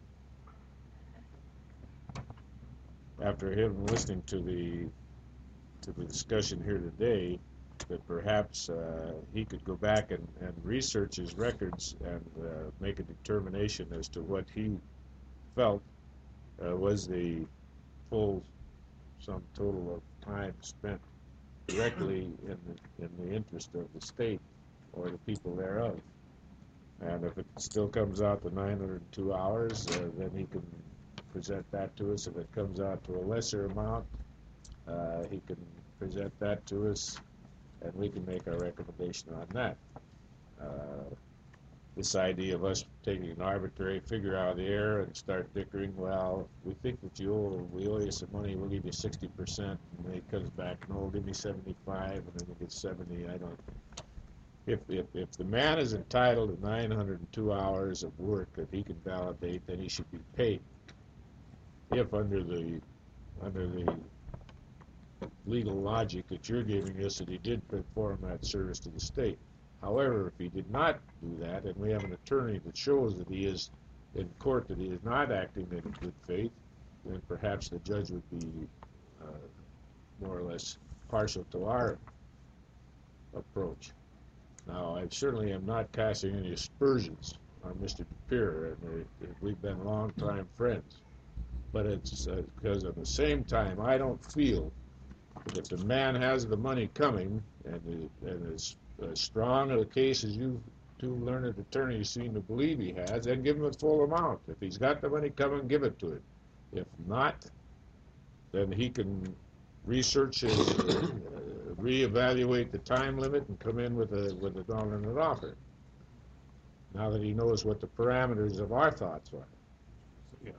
after him listening to the to the discussion here today, that perhaps uh, he could go back and, and research his records and uh, make a determination as to what he felt uh, was the full sum total of time spent directly in the, in the interest of the state or the people thereof. And if it still comes out to nine hundred two hours, uh, then he can present that to us. If it comes out to a lesser amount, uh, he can present that to us, and we can make our recommendation on that. Uh, this idea of us taking an arbitrary figure out of the air and start dickering, well, we think that you owe, we owe you some money, we'll give you sixty percent, and then he comes back, no, give me seventy-five, and then we get seventy, I don't, if, if, if the man is entitled to nine hundred two hours of work that he can validate, then he should be paid. If under the, under the legal logic that you're giving us that he did perform that service to the state. However, if he did not do that, and we have an attorney that shows that he is in court, that he is not acting in good faith, then perhaps the judge would be uh, more or less partial to our approach. Now, I certainly am not casting any aspersions on Mister DePere, and uh, we've been longtime friends. But it's uh, because at the same time, I don't feel that if the man has the money coming, and, the, and as, as strong a case as you two learned attorneys seem to believe he has, then give him the full amount. If he's got the money coming, give it to him. If not, then he can research and uh, reevaluate the time limit and come in with a with an alternate offer. Now that he knows what the parameters of our thoughts are. Yeah.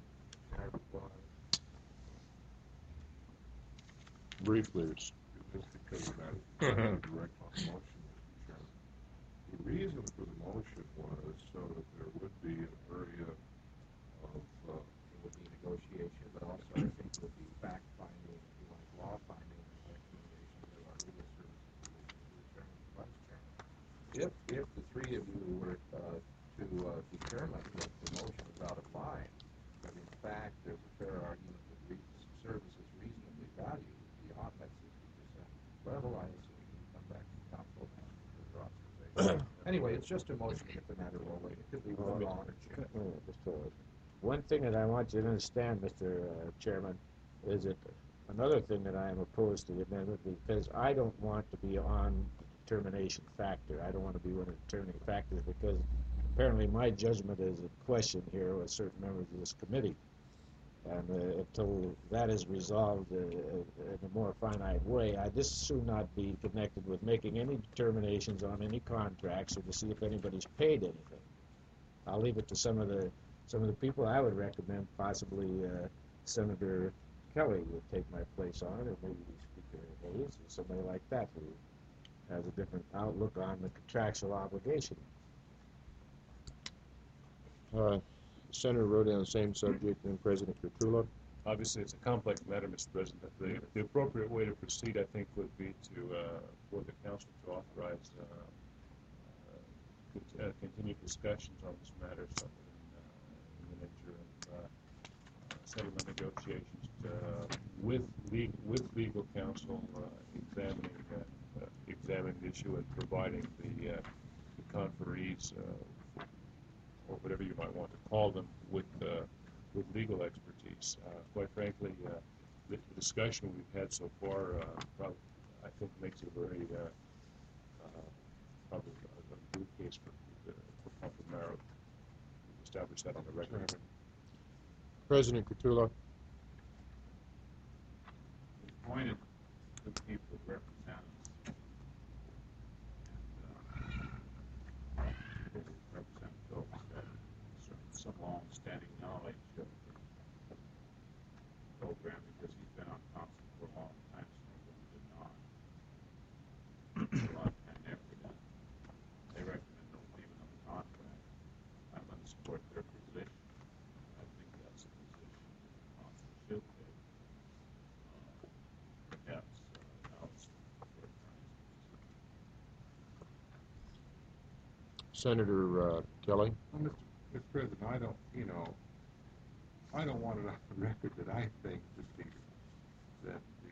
Briefly, it's Just because of that, direct on the motion, Mister Chairman. The reason for the motion was so that there would be an area of, uh, It would be negotiation, but also I think it would be fact-finding, if you like, law-finding, and recommendations of our legal services division, the chairman and vice chairman. If, if the three of you were uh, to uh, determine that the motion is out of line, but in fact there's a fair argument that re- service is reasonably valued beyond that sixty percent level, I assume you come back to council and ask for further observation. Anyway, it's just a motion to get the matter rolling. It could be withdrawn or changed. Uh, just, uh, One thing that I want you to understand, Mister Uh, Chairman, is that another thing that I am opposed to the amendment because I don't want to be on the determination factor. I don't want to be one of the determining factors because apparently my judgment is in question here with certain members of this committee. And uh, until that is resolved uh, in a more finite way, I just as soon not be connected with making any determinations on any contracts or to see if anybody's paid anything. I'll leave it to some of the some of the people. I would recommend possibly uh, Senator Kelly would take my place on it, or maybe Speaker Hayes, or somebody like that who has a different outlook on the contractual obligation. uh, Senator Rode on the same subject, and President Kurtula. Obviously, it's a complex matter, Mister President. The, the appropriate way to proceed, I think, would be to, uh, for the council to authorize uh, uh, cont- uh, continued discussions on this matter, so in, uh, in the nature of uh, uh, settlement negotiations uh, with, le- with legal counsel uh, examining uh, uh, examining the issue and providing the, uh, the conferees uh, or whatever you might want to call them, with uh, with legal expertise. Uh, quite frankly, uh, the, the discussion we've had so far, uh, probably, I think, makes a very uh, uh, probably a, a good case for uh, for Compromarrow. We've established that on the record. President Kurtula. We appointed two people to represent us. And, uh, Representative Phillips had some, some long-standing knowledge of the program because he's been on council for a long time, some of them did not. A lot of time never done. They recommend no payment on the contract. I'm going to support their position. I think that's the position that the council should take. Uh, Perhaps uh, now it's for attorney's position. Senator uh, Kelly. Well, Mister Mister President, I don't, you know, I don't want it on the record that I think that the, that the,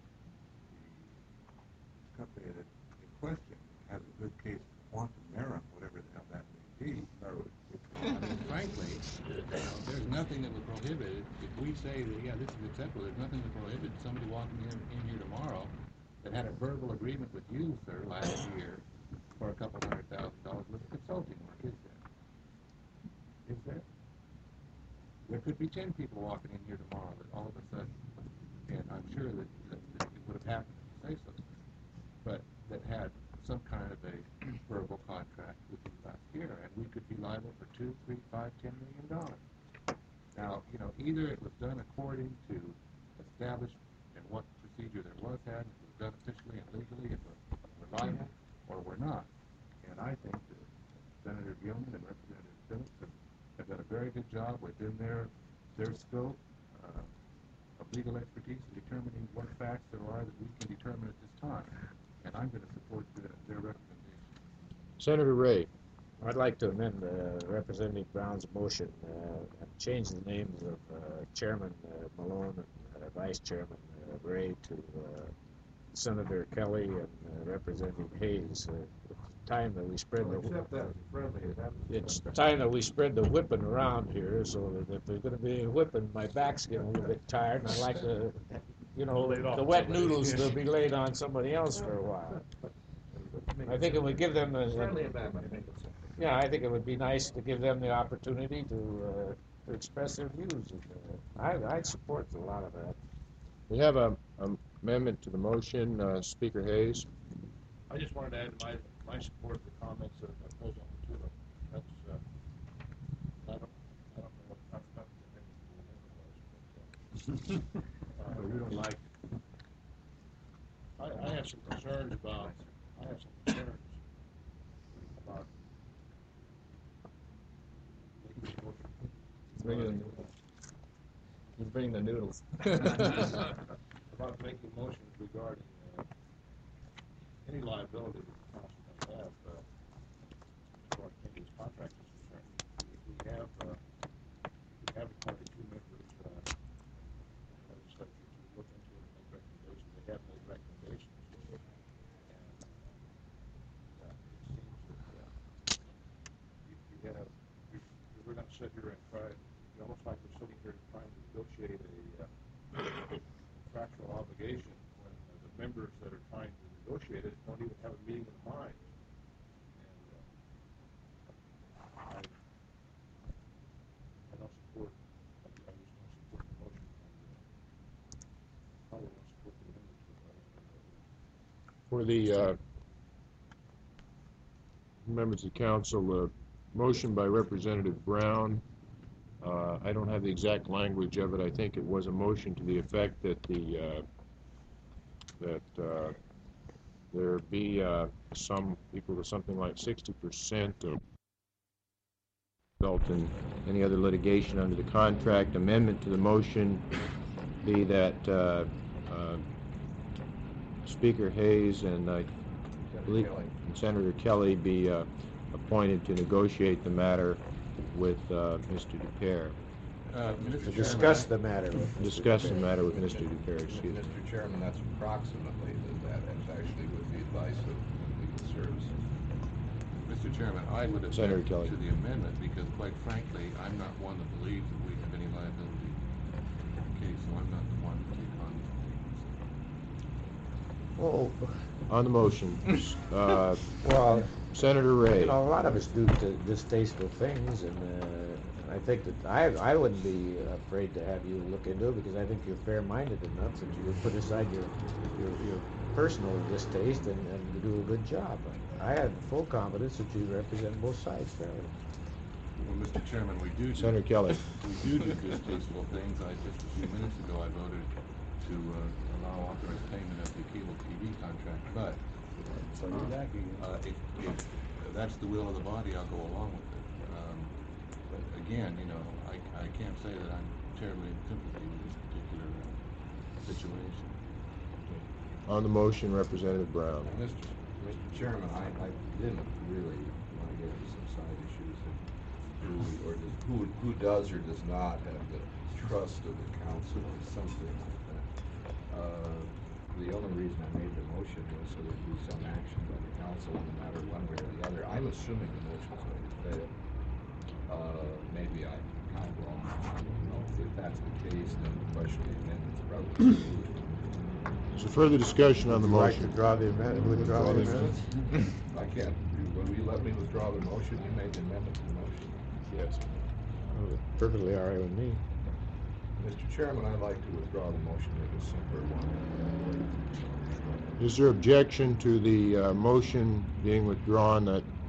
the company that in question has a good case for quantum merit, whatever the hell that may be. I mean, frankly, there's nothing that would prohibit it. If we say that, yeah, this is acceptable, there's nothing that prohibits somebody walking in, in here tomorrow that had a verbal agreement with you, sir, last year for a couple hundred thousand dollars worth of consulting work, is there? Is there? There could be ten people walking in here tomorrow that all of a sudden, and I'm sure that, that, that it would have happened if you say so, but that had some kind of a verbal contract with you last here, and we could be liable for two, three, five, ten million dollars. Now, you know, either it was done according to established and what procedure there was had, it was done officially and legally, and we're, we're liable, or we're not. And I think that Senator Gilman and Representative Phillips have, have done a very good job within their their scope uh, of legal expertise in determining what facts there are that we can determine at this time. And I'm going to support the, their recommendation. Senator Ray. I'd like to amend uh, Representative Brown's motion uh, and change the names of uh, Chairman uh, Malone and uh, Vice Chairman uh, Ray to uh, Senator Kelly and uh, Representative Hayes. Uh, it's time that we spread the Except that friendly, that it's time that we spread the whipping around here, so that if there's going to be any whipping, my back's getting a little bit tired, and I like to, you know, the wet noodles to be laid on somebody else for a while. I think it would give them a, friendly amendment, make it simple. yeah, I think it would be nice to give them the opportunity to uh, to express their views. And, uh, I I'd support a lot of that. We have a, a amendment to the motion. Uh, Speaker Hayes. I just wanted to add my, my support to the comments of uh, President Latuda. That's, uh, I don't, I don't know what, I forgot what the amendment was, but, uh, But you don't like I, I have some concerns about, I have some concerns about making the motion. He's bringing the, he's bringing the noodles. About making motions regarding uh, any liability that the council may have uh, as far as maybe this contract is concerned. We have, uh, we have appointed two members uh, of the legislature to look into it and make recommendations. They have made recommendations. And uh, it seems that uh, you, you have, we, we're going to sit here and try, it's almost like we're sitting here trying to negotiate a uh, contractual obligation when uh, the members that are trying to negotiate it don't even have a meeting of the minds. And uh, I, I don't support, I, I just don't support the motion, and uh, probably won't support the amendments that I was going to do. For the uh, members of the council, uh, motion by Representative Brown. Uh, I don't have the exact language of it. I think it was a motion to the effect that the uh, that uh, there be uh, some equal to something like sixty percent of result in any other litigation under the contract. Amendment to the motion be that uh, uh, Speaker Hayes and I believe and Senator Kelly be uh, appointed to negotiate the matter with uh, Mister Dupere. Uh, To discuss the matter. with Mister Discuss the Dupere. matter with Mister Dupere, excuse me. Mister Chairman, that's approximately that. That's actually with the advice of legal services. Mister Chairman, I would object Senator Kelly. to the amendment because, quite frankly, I'm not one that believes that we have any liability in the case, so I'm not the one to take on this. Oh, On the motion, uh, well, Senator Ray. you know, a lot of us do t- distasteful things, and uh, I think that I I wouldn't be afraid to have you look into it because I think you're fair-minded enough that you would put aside your your, your personal distaste and, and do a good job. I have full confidence that you represent both sides fairly. Well, Mister Chairman, we do. do Senator Kelly. We do do distasteful things. I just a few minutes ago I voted to uh, allow authorized payment of the cable T V contract, but So you're backing. uh, if, if that's the will of the body, I'll go along with it. Um, but again, you know, I, I can't say that I'm terribly in sympathy with this particular uh, situation. On the motion, Representative Brown. Mister Mister Chairman, I, I didn't really want to get into some side issues of who, or does, who, who does or does not have the trust of the council or something like that. Uh, the only reason I made the motion was so there'd be some action by the council on the matter one way or the other. I'm assuming the motion's going to fail. Uh, maybe I'm kind of wrong. I don't know. If that's the case, then the question of the amendment's probably moot. Is there further discussion on the Would you like motion? to draw the amendment, withdraw the amendment? I can't. When you let me withdraw the motion, you made the amendment to the motion. Yes. Perfectly all right with me. Mister Chairman, I'd like to withdraw the motion with a simpler one. Is there objection to the uh, motion being withdrawn that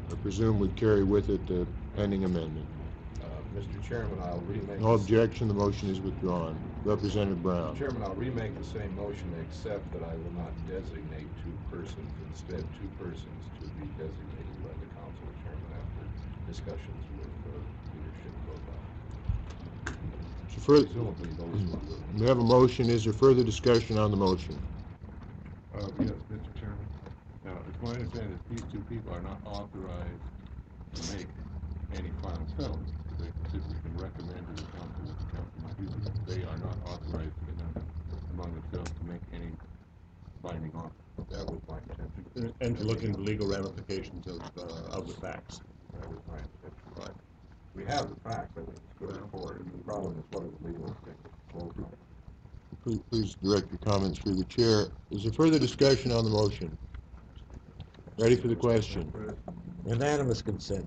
I presume would carry with it the pending amendment. Uh, Mister Chairman, I'll remake. No the- objection, the motion is withdrawn. Representative Brown. Chairman, I'll remake the same motion, except that I will not designate two persons. Instead, two persons to be designated by the council chairman after discussions with uh, leadership profile. So further- Presumably, those will. We have a motion. Is there further discussion on the motion? Uh, yes, Mister Chairman. Now, it's my understanding that these two people are not authorized to make any final settlement. They simply can recommend to the council what the council might do. But they are not authorized in them, among themselves to make any binding offer. That was my intention. And- And to look into legal ramifications of, uh, of the facts. That was my intention. Right. We have the facts, I think it's good report. The problem is what are the legal things closed on. Please, please direct your comments through the chair. Is there further discussion on the motion? Ready for the question? Unanimous consent.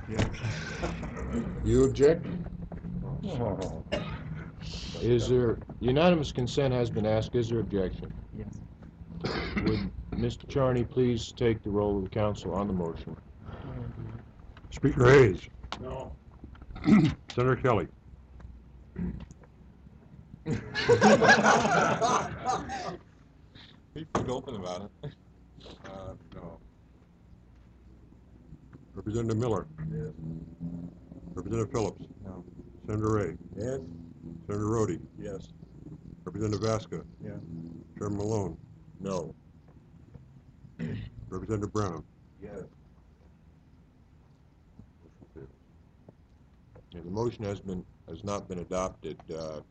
You object? Is there, unanimous consent has been asked. Is there objection? Yes. Would Mister Charney please take the role of the council on the motion? Speaker Hayes. No. Senator Kelly. Be pretty open about it. Uh, no. Representative Miller. Yes. Representative Phillips. No. Senator Ray. Yes? Senator Rhodey. Yes. Representative Vasca. Yeah. Chairman Malone. No. Representative Brown. Yes. Yeah, the motion has been, has not been adopted. Uh,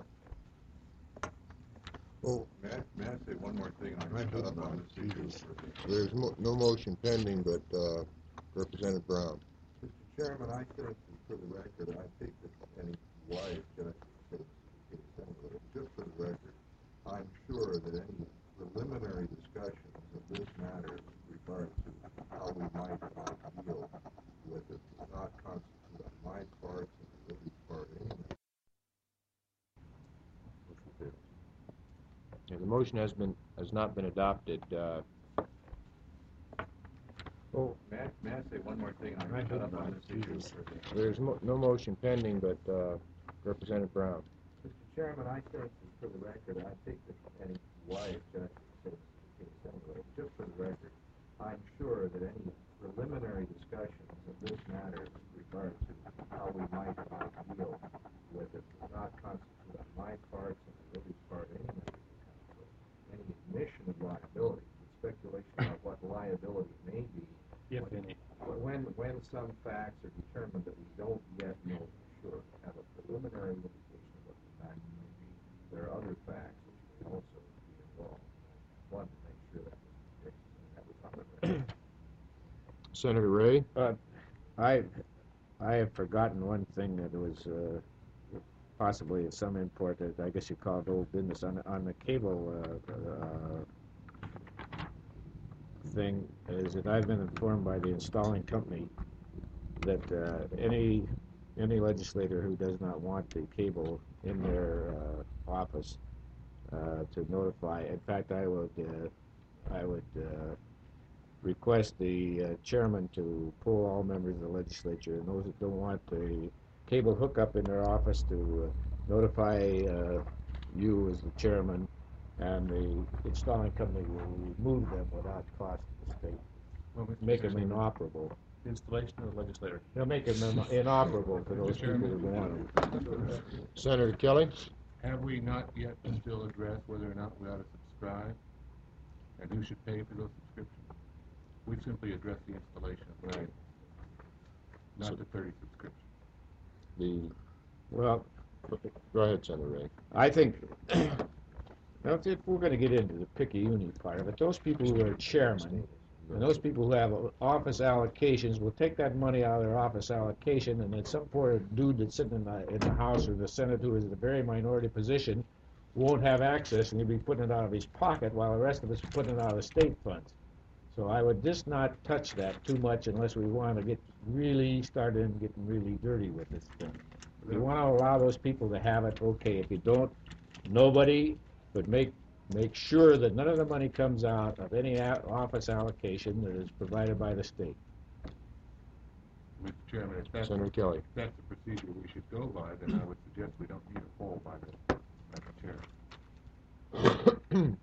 Oh, may I, may I say one more thing? I might shut up on this issue. There's mo- no motion pending, but uh, Representative Brown. Mister Chairman, I think, for the record, I think that any wife, can I say this is the case anyway, just for the record, I'm sure that any preliminary discussions of this matter with regard to how we might not deal with it does not constitute on my part and the Libby's part anyway. Yeah, the motion has been, has not been adopted. Uh, Oh, may I, may I say one more thing? I might shut up on this issue. There's mo- no motion pending, but uh, Representative Brown. Mister Chairman, I think, for the record, I think that any wife, can I say this is the case anyway, just for the record, I'm sure that any preliminary discussions of this matter with regard to how we might not deal with it does not constitute on my part and the Libby's part anyway, any admission of liability, speculation about what liability may be. If when, any. when, when some facts are determined that we don't yet know for sure, have a preliminary indication of what the facts may be. There are other facts which may also be involved. I wanted to make sure that was the case, and that was on the record. Senator Ray? Uh, I, I have forgotten one thing that was uh, possibly of some import that I guess you call it old business on, on the cable uh, uh, thing is that I've been informed by the installing company that uh, any any legislator who does not want the cable in their uh, office uh, to notify. In fact, I would uh, I would uh, request the uh, chairman to pull all members of the legislature and those that don't want the cable hookup in their office to uh, notify uh, you as the chairman, and the installing company will remove them without cost to the state. Well, Mister Make them Chairman, inoperable. Installation of the legislator. They'll make them in- inoperable to those Mister people Chairman. who want them. Senator Kelly? Have we not yet still addressed whether or not we ought to subscribe? And who should pay for those subscriptions? We've simply addressed the installation of the cable, not So- the thirty subscriptions. The, Well, go ahead, Senator Ray. I think, now, if we're going to get into the picky-uni part of it, those people who are chairman, and those people who have office allocations will take that money out of their office allocation, and then some poor dude that's sitting in the, in the House or the Senate who is in a very minority position won't have access, and he'll be putting it out of his pocket while the rest of us are putting it out of the state funds. So I would just not touch that too much unless we want to get really started and getting really dirty with this thing. If you want to allow those people to have it, okay. If you don't, nobody, but make make sure that none of the money comes out of any a- office allocation that is provided by the state. Mister Chairman, if that's, Senator Kelly. if that's the procedure we should go by, then I would suggest we don't need a poll by the, by the chair.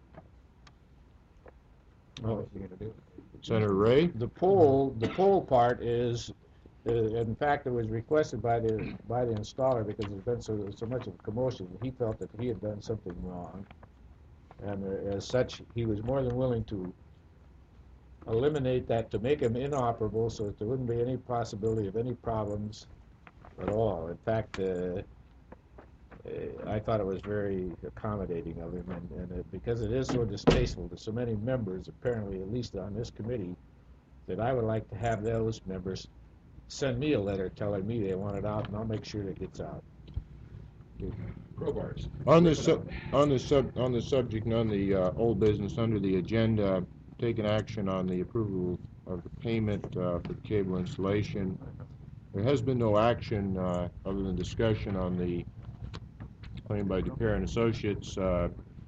Well, Senator Ray? The poll, the poll part is, uh, in fact, it was requested by the, by the installer because there's been so, so much of a commotion. He felt that he had done something wrong. And uh, as such, he was more than willing to eliminate that, to make him inoperable so that there wouldn't be any possibility of any problems at all. In fact, uh, uh, I thought it was very accommodating of him, and, and it, because it is so distasteful to so many members, apparently, at least on this committee, that I would like to have those members send me a letter telling me they want it out, and I'll make sure it gets out. Crowbars. On the sub, on the sub, on the subject and on the uh, old business under the agenda, taking action on the approval of the payment uh, for the cable installation. There has been no action uh, other than discussion on the claim by Dupere and Associates. Uh,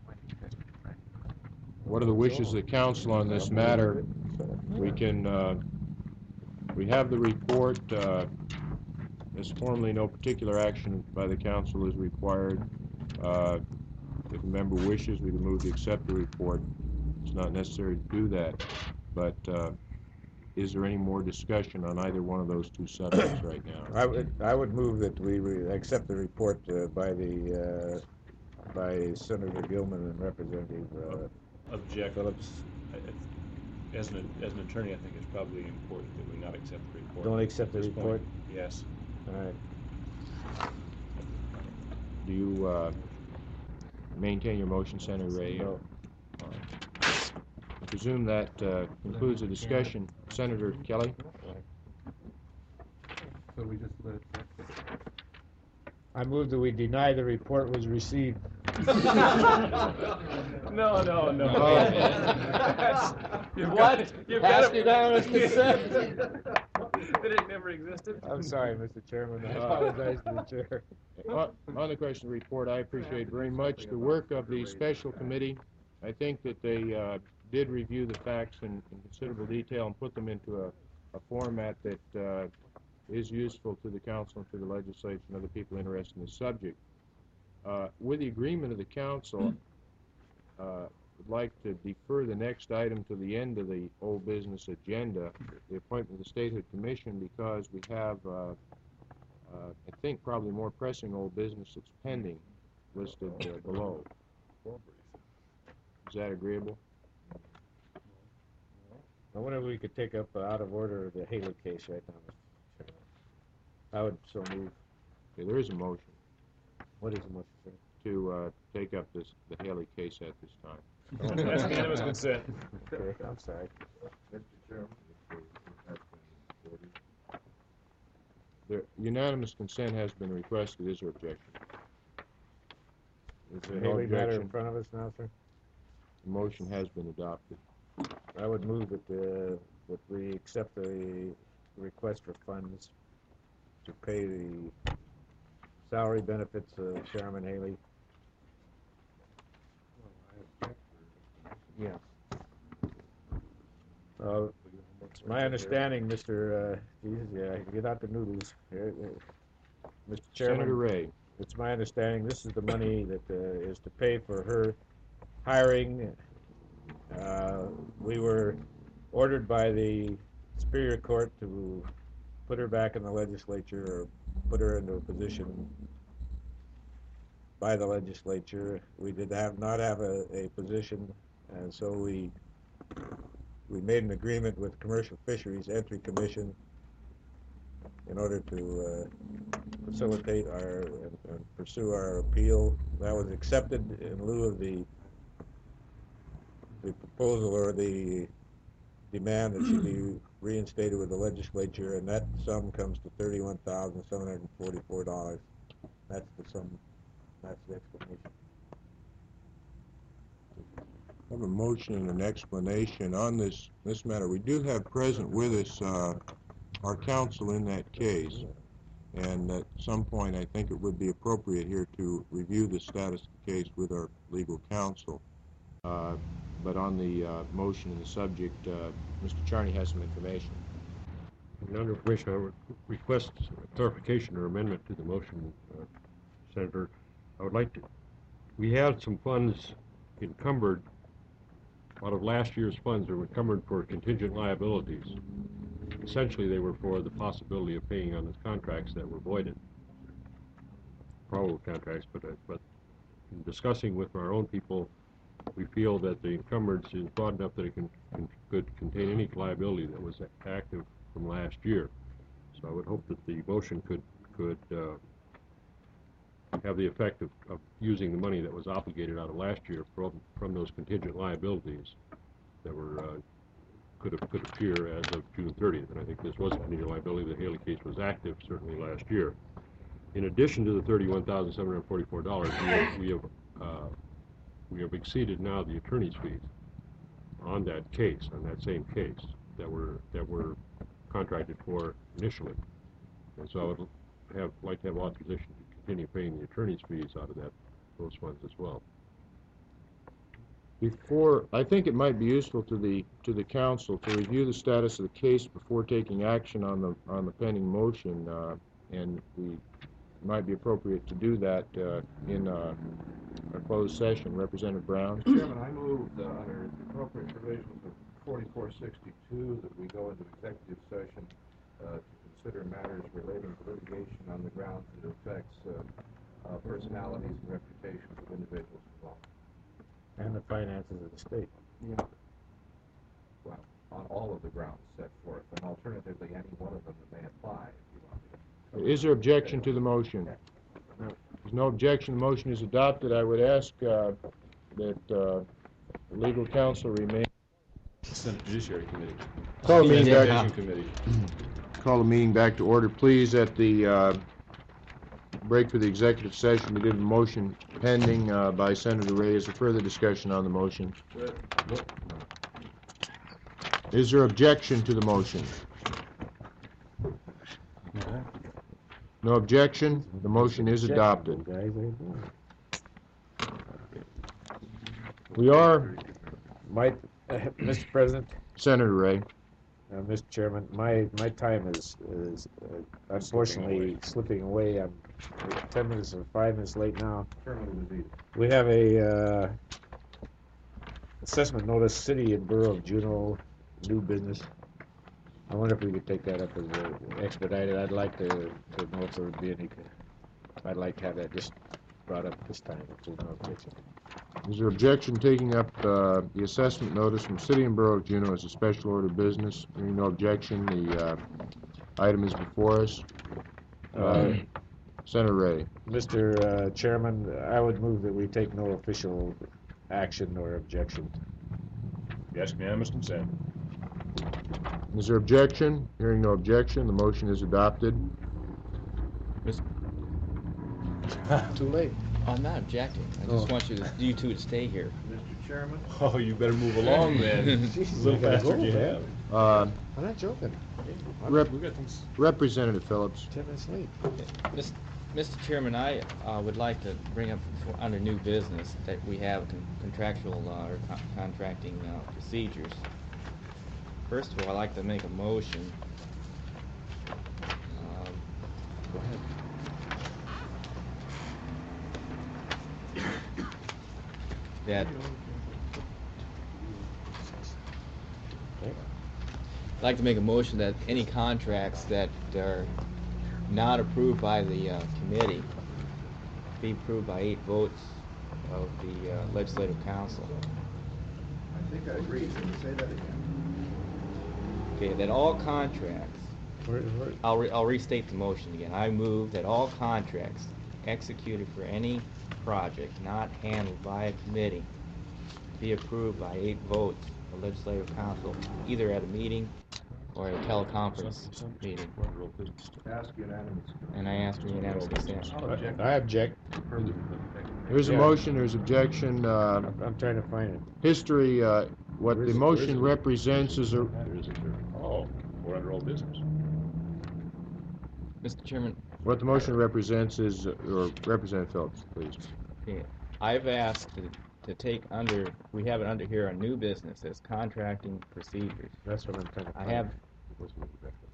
what are the wishes of the council on this matter? We can, uh, we have the report. Uh, As formally, no particular action by the council is required. Uh, if a member wishes, we can move to accept the report. It's not necessary to do that. But uh, is there any more discussion on either one of those two subjects right now? I would, I would move that we re- accept the report uh, by the, uh, by Senator Gilman and Representative uh, Object. Phillips. I- I- As an, as an attorney, I think it's probably important that we not accept the report. Don't accept the at this point. report? Yes. All right. Do you uh, maintain your motion, Senator Ray? No. I presume that uh, concludes the discussion. Senator Kelly? So we just let it check. I move that we deny the report was received. No, no, no. You've What? got- You've Pass got me down as consent. That it never existed? I'm sorry, Mister Chairman. I Uh, apologize to the chair. On on the question of the report, I appreciate very much the work of the special committee. I think that they uh, did review the facts in, in considerable detail and put them into a, a format that uh, is useful to the council and to the legislature and other people interested in the subject. Uh, with the agreement of the council, uh, would like to defer the next item to the end of the old business agenda, the appointment of the Statehood Commission, because we have, uh, uh, I think, probably more pressing old business that's pending listed uh, below. Is that agreeable? I wonder if we could take up uh, out of order the Haley case right now, Mister Chairman. I would so move. Okay, there is a motion What is the motion, sir? to uh, take up this the Haley case at this time. That's unanimous consent. Okay, I'm sorry. Mister Chairman, if that's been ordered. The unanimous consent has been requested. Is there objection? Is the No Haley matter in objection. front of us now, sir? The motion has been adopted. I would move that, uh, that we accept the request for funds to pay the salary benefits of Chairman Haley. Yeah. Uh, it's my understanding, Mister Uh, Jesus, yeah, get out the noodles. Uh, uh, Mister Chairman. Senator Ray. It's my understanding this is the money that uh, is to pay for her hiring. Uh, we were ordered by the Superior Court to put her back in the legislature or put her into a position by the legislature. We did have not have a, a position, and so we we made an agreement with the Commercial Fisheries Entry Commission in order to uh, facilitate our and, and pursue our appeal. That was accepted in lieu of the the proposal or the demand that she be reinstated with the legislature, and that sum comes to thirty-one thousand seven hundred forty-four dollars. That's the sum. That's the explanation. I have a motion and an explanation on this this matter. We do have present with us uh, our counsel in that case, and at some point I think it would be appropriate here to review the status of the case with our legal counsel. Uh, but on the uh, motion and the subject, uh, Mister Charney has some information. Under information, I would request clarification or amendment to the motion, uh, Senator. I would like to, we had some funds encumbered, out of last year's funds that were encumbered for contingent liabilities. Essentially, they were for the possibility of paying on the contracts that were voided. Probable contracts, but, uh, but in discussing with our own people, we feel that the encumbrance is broad enough that it can, can could contain any liability that was active from last year. So I would hope that the motion could could uh, have the effect of, of using the money that was obligated out of last year from from those contingent liabilities that were uh, could have, could appear as of June thirtieth. And I think this was a contingent liability. The Haley case was active certainly last year. In addition to the thirty-one thousand seven hundred forty-four dollars, we have, we have uh, we have exceeded now the attorney's fees on that case, on that same case that were that were contracted for initially. And so I would have like to have authorization to continue paying the attorney's fees out of that those funds as well. Before, I think it might be useful to the to the council to review the status of the case before taking action on the on the pending motion, uh, and we might be appropriate to do that uh, in uh, a closed session. Representative Brown. Chairman, I moved uh, under the appropriate provisions of forty-four sixty-two that we go into executive session uh, to consider matters relating to litigation on the grounds that it affects uh, uh, personalities and reputations of individuals involved. And the finances of the state. Yeah. Well, on all of the grounds set forth, and alternatively, any one of them that may apply, if you want me to. Is there objection to the motion? No. There's no objection. The motion is adopted. I would ask uh, that uh, the legal counsel remain. Senate Judiciary Committee. Call the meeting back. Education Committee. Call the meeting back to order, please. At the uh, break for the executive session, we did a motion pending uh, by Senator Ray. Is there further discussion on the motion? Is there objection to the motion? No objection. The motion is adopted. We are, My, uh, Mister President, Senator Ray. uh, Mister Chairman, my, my time is, is uh, unfortunately slipping away. I'm ten minutes or five minutes late now. Terminal disease. We have a uh, assessment notice, City and Borough of Juneau, new business. I wonder if we could take that up as a expedited. I'd like to, to know if there would be any, I'd like to have that just brought up this time, if there's no objection. Is there objection taking up uh, the assessment notice from City and Borough of Juneau as a special order of business? Hearing no objection, the uh, item is before us. Uh, Senator Ray. Mister Uh, Chairman, I would move that we take no official action or objection. Yes, unanimous consent. Is there objection? Hearing no objection, the motion is adopted. Too late. I'm not objecting. I just Oh. want you to, you two to stay here. Mister Chairman? Oh, you better move along then. Jesus, A little we gotta faster go, than you man. have. Uh, I'm not joking. Rep- We got things. Representative Phillips. Ten minutes late. Mis- Mister Chairman, I uh, would like to bring up for- under new business that we have con- contractual uh, or con- contracting uh, procedures. First of all, I'd like to make a motion. Um, Go ahead. That I'd like to make a motion that any contracts that are not approved by the uh, committee be approved by eight votes of the uh, legislative council. I think I agree. Can you say that again? Okay, that all contracts, Where, where, I'll, re- I'll restate the motion again. I move that all contracts executed for any project not handled by a committee be approved by eight votes of the legislative council, either at a meeting or at a teleconference meeting. Ask unanimous. And I ask for unanimous consent. I'll object. I object. There's a Yeah. motion, there's objection. Uh, I'm, I'm trying to find it. history, uh, what Where the is it? Where is motion it? represents is a, There is a, oh, we're under old business. Mister Chairman, what the motion represents is, uh, or Representative Phillips, please. okay, I've asked to, to take under, we have it under here, a new business as contracting procedures. That's what I'm trying to I find. have,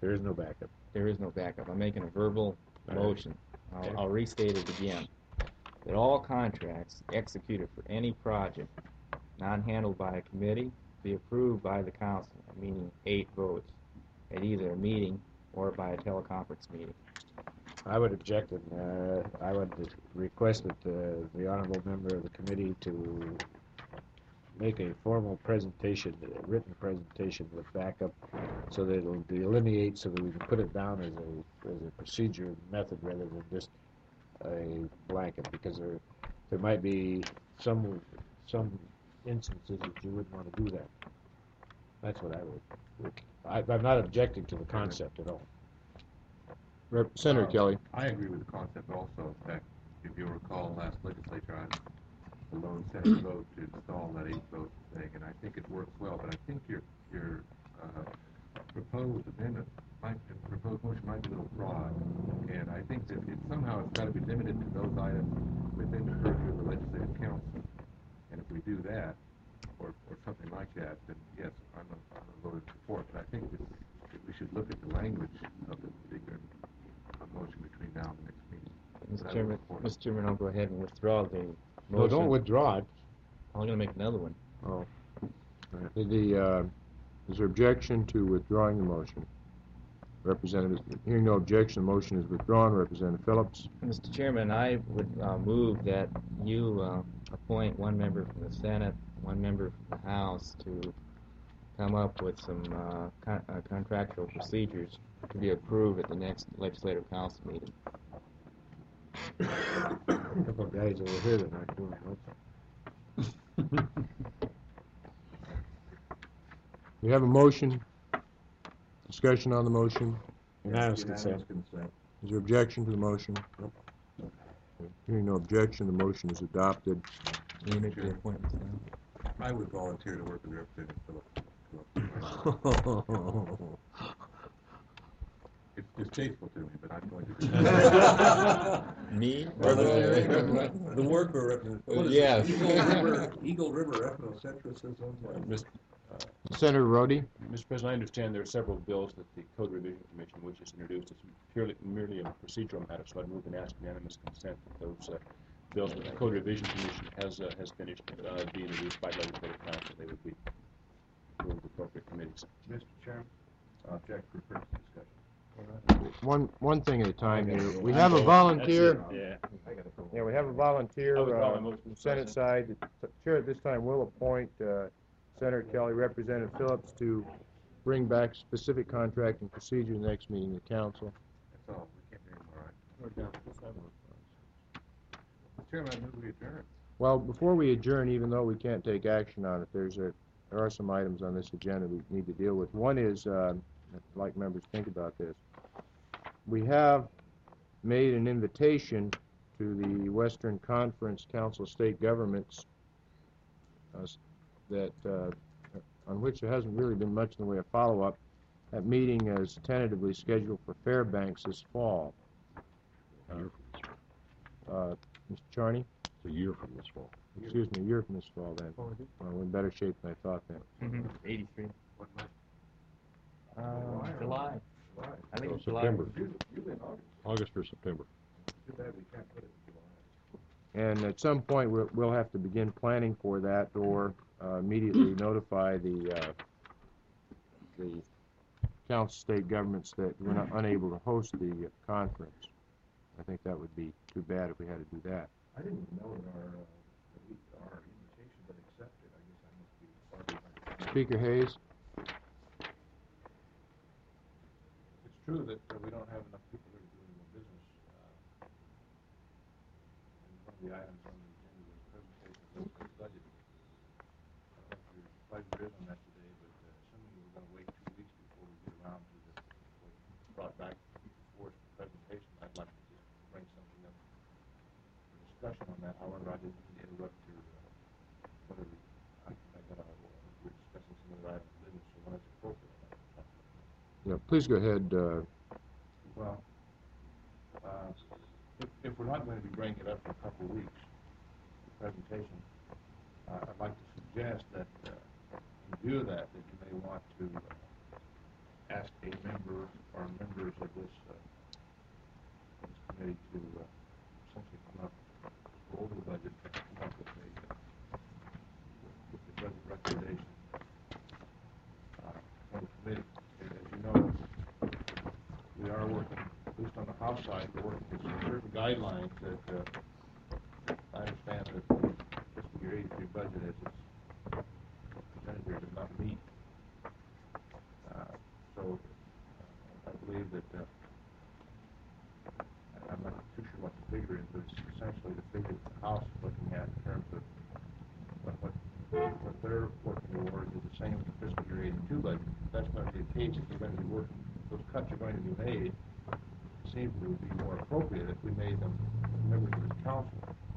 There is no backup. There is no backup. I'm making a verbal All right. motion. I'll, Okay. I'll restate it again. That all contracts executed for any project not handled by a committee be approved by the council, meaning eight votes, at either a meeting or by a teleconference meeting. I would object, and uh, I would request that uh, the honorable member of the committee to make a formal presentation, a written presentation with backup, so that it'll delineate, so that we can put it down as a as a procedure and method rather than just a blanket, because there there might be some some instances that you wouldn't want to do that. That's what I would. I, I'm not objecting to the concept at all. Rep- Senator Uh, Kelly. I agree with the concept also. In fact, if you'll recall, last legislature, I was the lone Senate vote to install that eight vote thing, and I think it works well. But I think your your uh, proposed amendment, might, proposed motion might be a little broad, and I think that it somehow it's got to be limited to those items within the purview of the legislative council. And if we do that, or, or something like that, then yes, I'm a, I'm a vote in support. But I think that, that we should look at the language of the particular uh, motion between now and the next meeting. Mister But I Chairman, would support it. Mister Chairman, I'll go ahead and withdraw the motion. No, don't withdraw it. I'm going to make another one. Oh. The, the, uh, is there objection to withdrawing the motion? Representative, hearing no objection, the motion is withdrawn. Representative Phillips. Mister Chairman, I would uh, move that you uh, appoint one member from the Senate, one member from the House to come up with some uh, con uh, contractual procedures to be approved at the next legislative council meeting. A couple of guys over here that aren't doing much. We have a motion. Discussion on the motion. Unanimous consent. Is there objection to the motion? Hearing no objection, the motion is adopted. Can you make the appointments now? I would volunteer to work with Representative Phillips. It's distasteful to me, but I'm going to do it. Me? Or the, the worker representative. Yes. Eagle River, Eagle River ethnocentrism. Mister Senator Rhodey. Mister President, I understand there are several bills that the Code Revision Commission wishes to introduce. It's purely, merely a procedural matter, so I'd move and ask unanimous consent that those uh, bills that the Code Revision Commission has uh, has finished uh, be introduced by legislative council. They would be moved to appropriate committees. Mister Chairman, object for further discussion. One one thing at a time here. We have a volunteer. Yeah. Yeah, we have a volunteer I withdraw my uh, motion, from the Mister Senate side. The chair at this time will appoint uh, Senator Kelly, Representative Phillips, to bring back specific contracting procedure in the next meeting of the council. That's all. We can't do any more. Mister Chairman, I move we adjourn. Well, before we adjourn, even though we can't take action on it, there's a there are some items on this agenda we need to deal with. One is, uh, I'd like members think about this. We have made an invitation to the Western Conference Council of State Governments uh, that uh, on which there hasn't really been much in the way of follow-up. That meeting is tentatively scheduled for Fairbanks this fall. A year from Uh, Mister Charney? It's a year from this fall. Excuse me, a year from this fall then. Well, we're in better shape than I thought then. Mm-hmm. eighty-three. What month? Uh, July. I think Oh, it's July. September. You, you in August. August or September. Too bad we can't put it in July. And at some point, we'll, we'll have to begin planning for that, or uh, immediately notify the uh, the council state governments that we're not unable to host the uh, conference. I think that would be too bad if we had to do that. I didn't know that our, uh, that we, our invitation been accepted. I guess I must be far behind. Speaker Hayes. It's true that uh, we don't have enough people here to do any more business. Uh, and one of the items on the agenda was presentation of the budget. I don't know if your pleasure is on that today, but uh, assuming we're going to wait two weeks before we get around to the, what's brought back before us for presentation, I'd like to just bring something up for discussion on that. However, I didn't mean to interrupt your, uh, whether we, I, I got our, we're discussing some other items of business, so when it's appropriate, I'd like to talk about that. Yeah, please go ahead. Uh, Well, uh, if, if we're not going to be bringing it up for a couple of weeks, the presentation, uh, I'd like to suggest that, uh, in view of that, that you may want to uh, ask a member or members of this, uh, this committee to uh, essentially come up, go over the budget, come up with a, uh, with the budget recommendation uh, from the committee. And as you know, we are working, at least on the House side, we're working with some certain guidelines that uh, I understand that fiscal year eighty-three budget as it's presented here does not meet. Uh, so uh, I believe that uh, I'm not too sure what the figure is, but it's essentially the figure that the House is looking at in terms of what, what, what they're working towards is the same as the fiscal year eighty-two budget. That's going to be the case if we're going to be working, those cuts are going to be made. It seems to be more appropriate if we made them members of this council.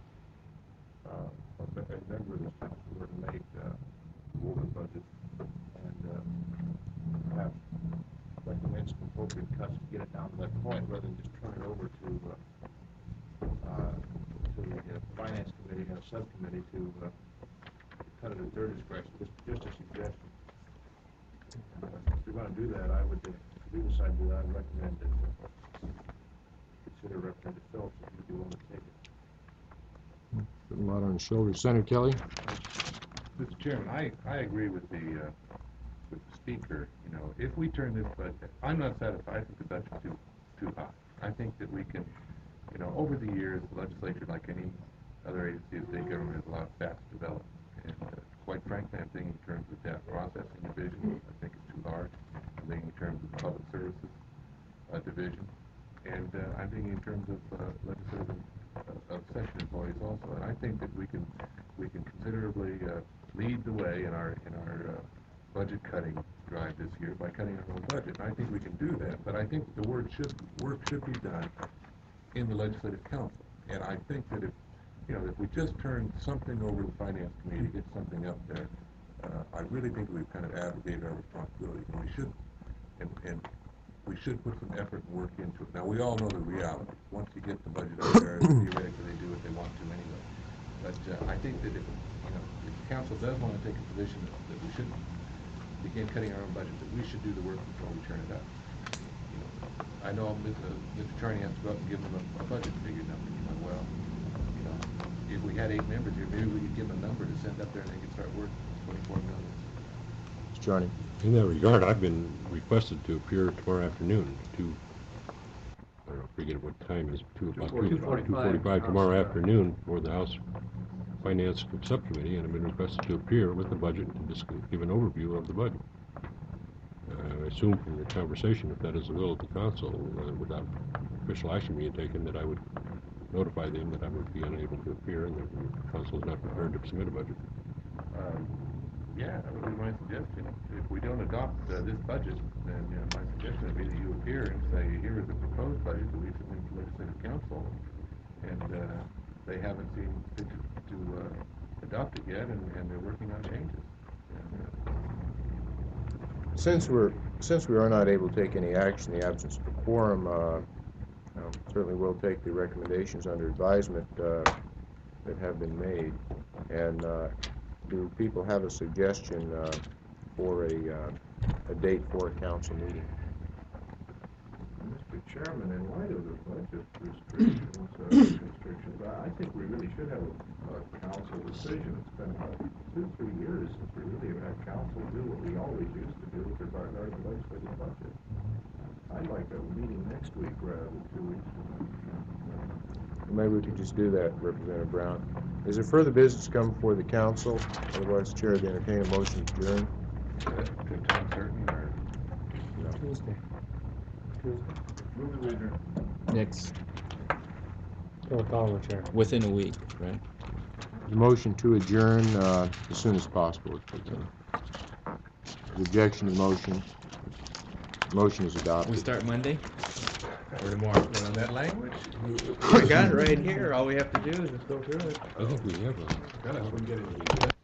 Uh, a member of this council were to make uh, over the budget and uh, perhaps recommend some appropriate cuts to get it down to that point, rather than just turn it over to uh, uh, to the uh, finance committee and a subcommittee to uh, cut it at their discretion. Just, just a suggestion. And, uh, if you're going to do that, I would, uh, if we decide to do that, I'd recommend that uh, consider Representative Phillips if you'd be willing to take it. Put a lot on his shoulders. Senator Kelly? Mister Chairman, I, I agree with the, uh, with the speaker. You know, if we turn this budget, I'm not satisfied. I think the budget's too, too high. I think that we can, you know, over the years, the legislature, like any other agency of state government, has allowed fat to develop. And uh, quite frankly, I'm thinking in terms of data processing division, I think it's too large. I'm thinking in terms of the public services uh, division. And uh, I'm thinking in terms of uh, legislative uh, of session employees also. And I think that we can we can considerably uh, lead the way in our in our uh, budget cutting drive this year by cutting our own budget. And I think we can do that. But I think the word should work should be done in the legislative council. And I think that if you know if we just turn something over to the finance committee, get something up there, uh, I really think we've kind of abrogated our responsibility. And we should and, and we should put some effort and work into it. Now, we all know the reality. Once you get the budget up there, theoretically they do what they want to anyway. But uh, I think that if, you know, if the council does want to take a position that, that we shouldn't begin cutting our own budget, that we should do the work before we turn it up. You know, I know Mister Charney has to go up and give them a, a budget figure number. You know, well, you know, if we had eight members here, maybe we could give them a number to send up there and they could start working twenty-four million. Mister Charney? In that regard, I've been requested to appear tomorrow afternoon to, I don't know, forget what time is, two, about two forty-five tomorrow afternoon for the House Finance Subcommittee, and I've been requested to appear with the budget and just give an overview of the budget. Uh, I assume from the conversation, if that is the will of the council, uh, without official action being taken, that I would notify them that I would be unable to appear and that the council is not prepared to submit a budget. Um, Yeah, that would be my suggestion. If we don't adopt uh, this budget, then you know, my suggestion would be that you appear and say, here is the proposed budget that we submit to Legislative Council, and uh, they haven't seen fit to, to uh, adopt it yet, and, and they're working on changes. And, uh, Since we're since we are not able to take any action in the absence of a quorum, uh, um, certainly we'll take the recommendations under advisement uh, that have been made. And uh, do people have a suggestion uh, for a uh, a date for a council meeting? Mister Chairman, in light of the budget restrictions, uh, restrictions, I I think we really should have a, a council decision. It's been about two, three years since we really have had council do what we always used to do with regard to the legislative budget. I'd like a meeting next week rather than two weeks from now. Maybe we could just do that, Representative Brown. Is there further business to come before the council? Otherwise, the chair would entertain a motion to adjourn. Good time certain, or? No. Tuesday. Move to adjourn. Next, We'll call the chair. within a week, right? The motion to adjourn uh, as soon as possible. The objection to the motion. Motion is adopted. We start Monday? Or tomorrow, on that language? I got it right here. All we have to do is just go through it. I think we have a Gotta, we get it.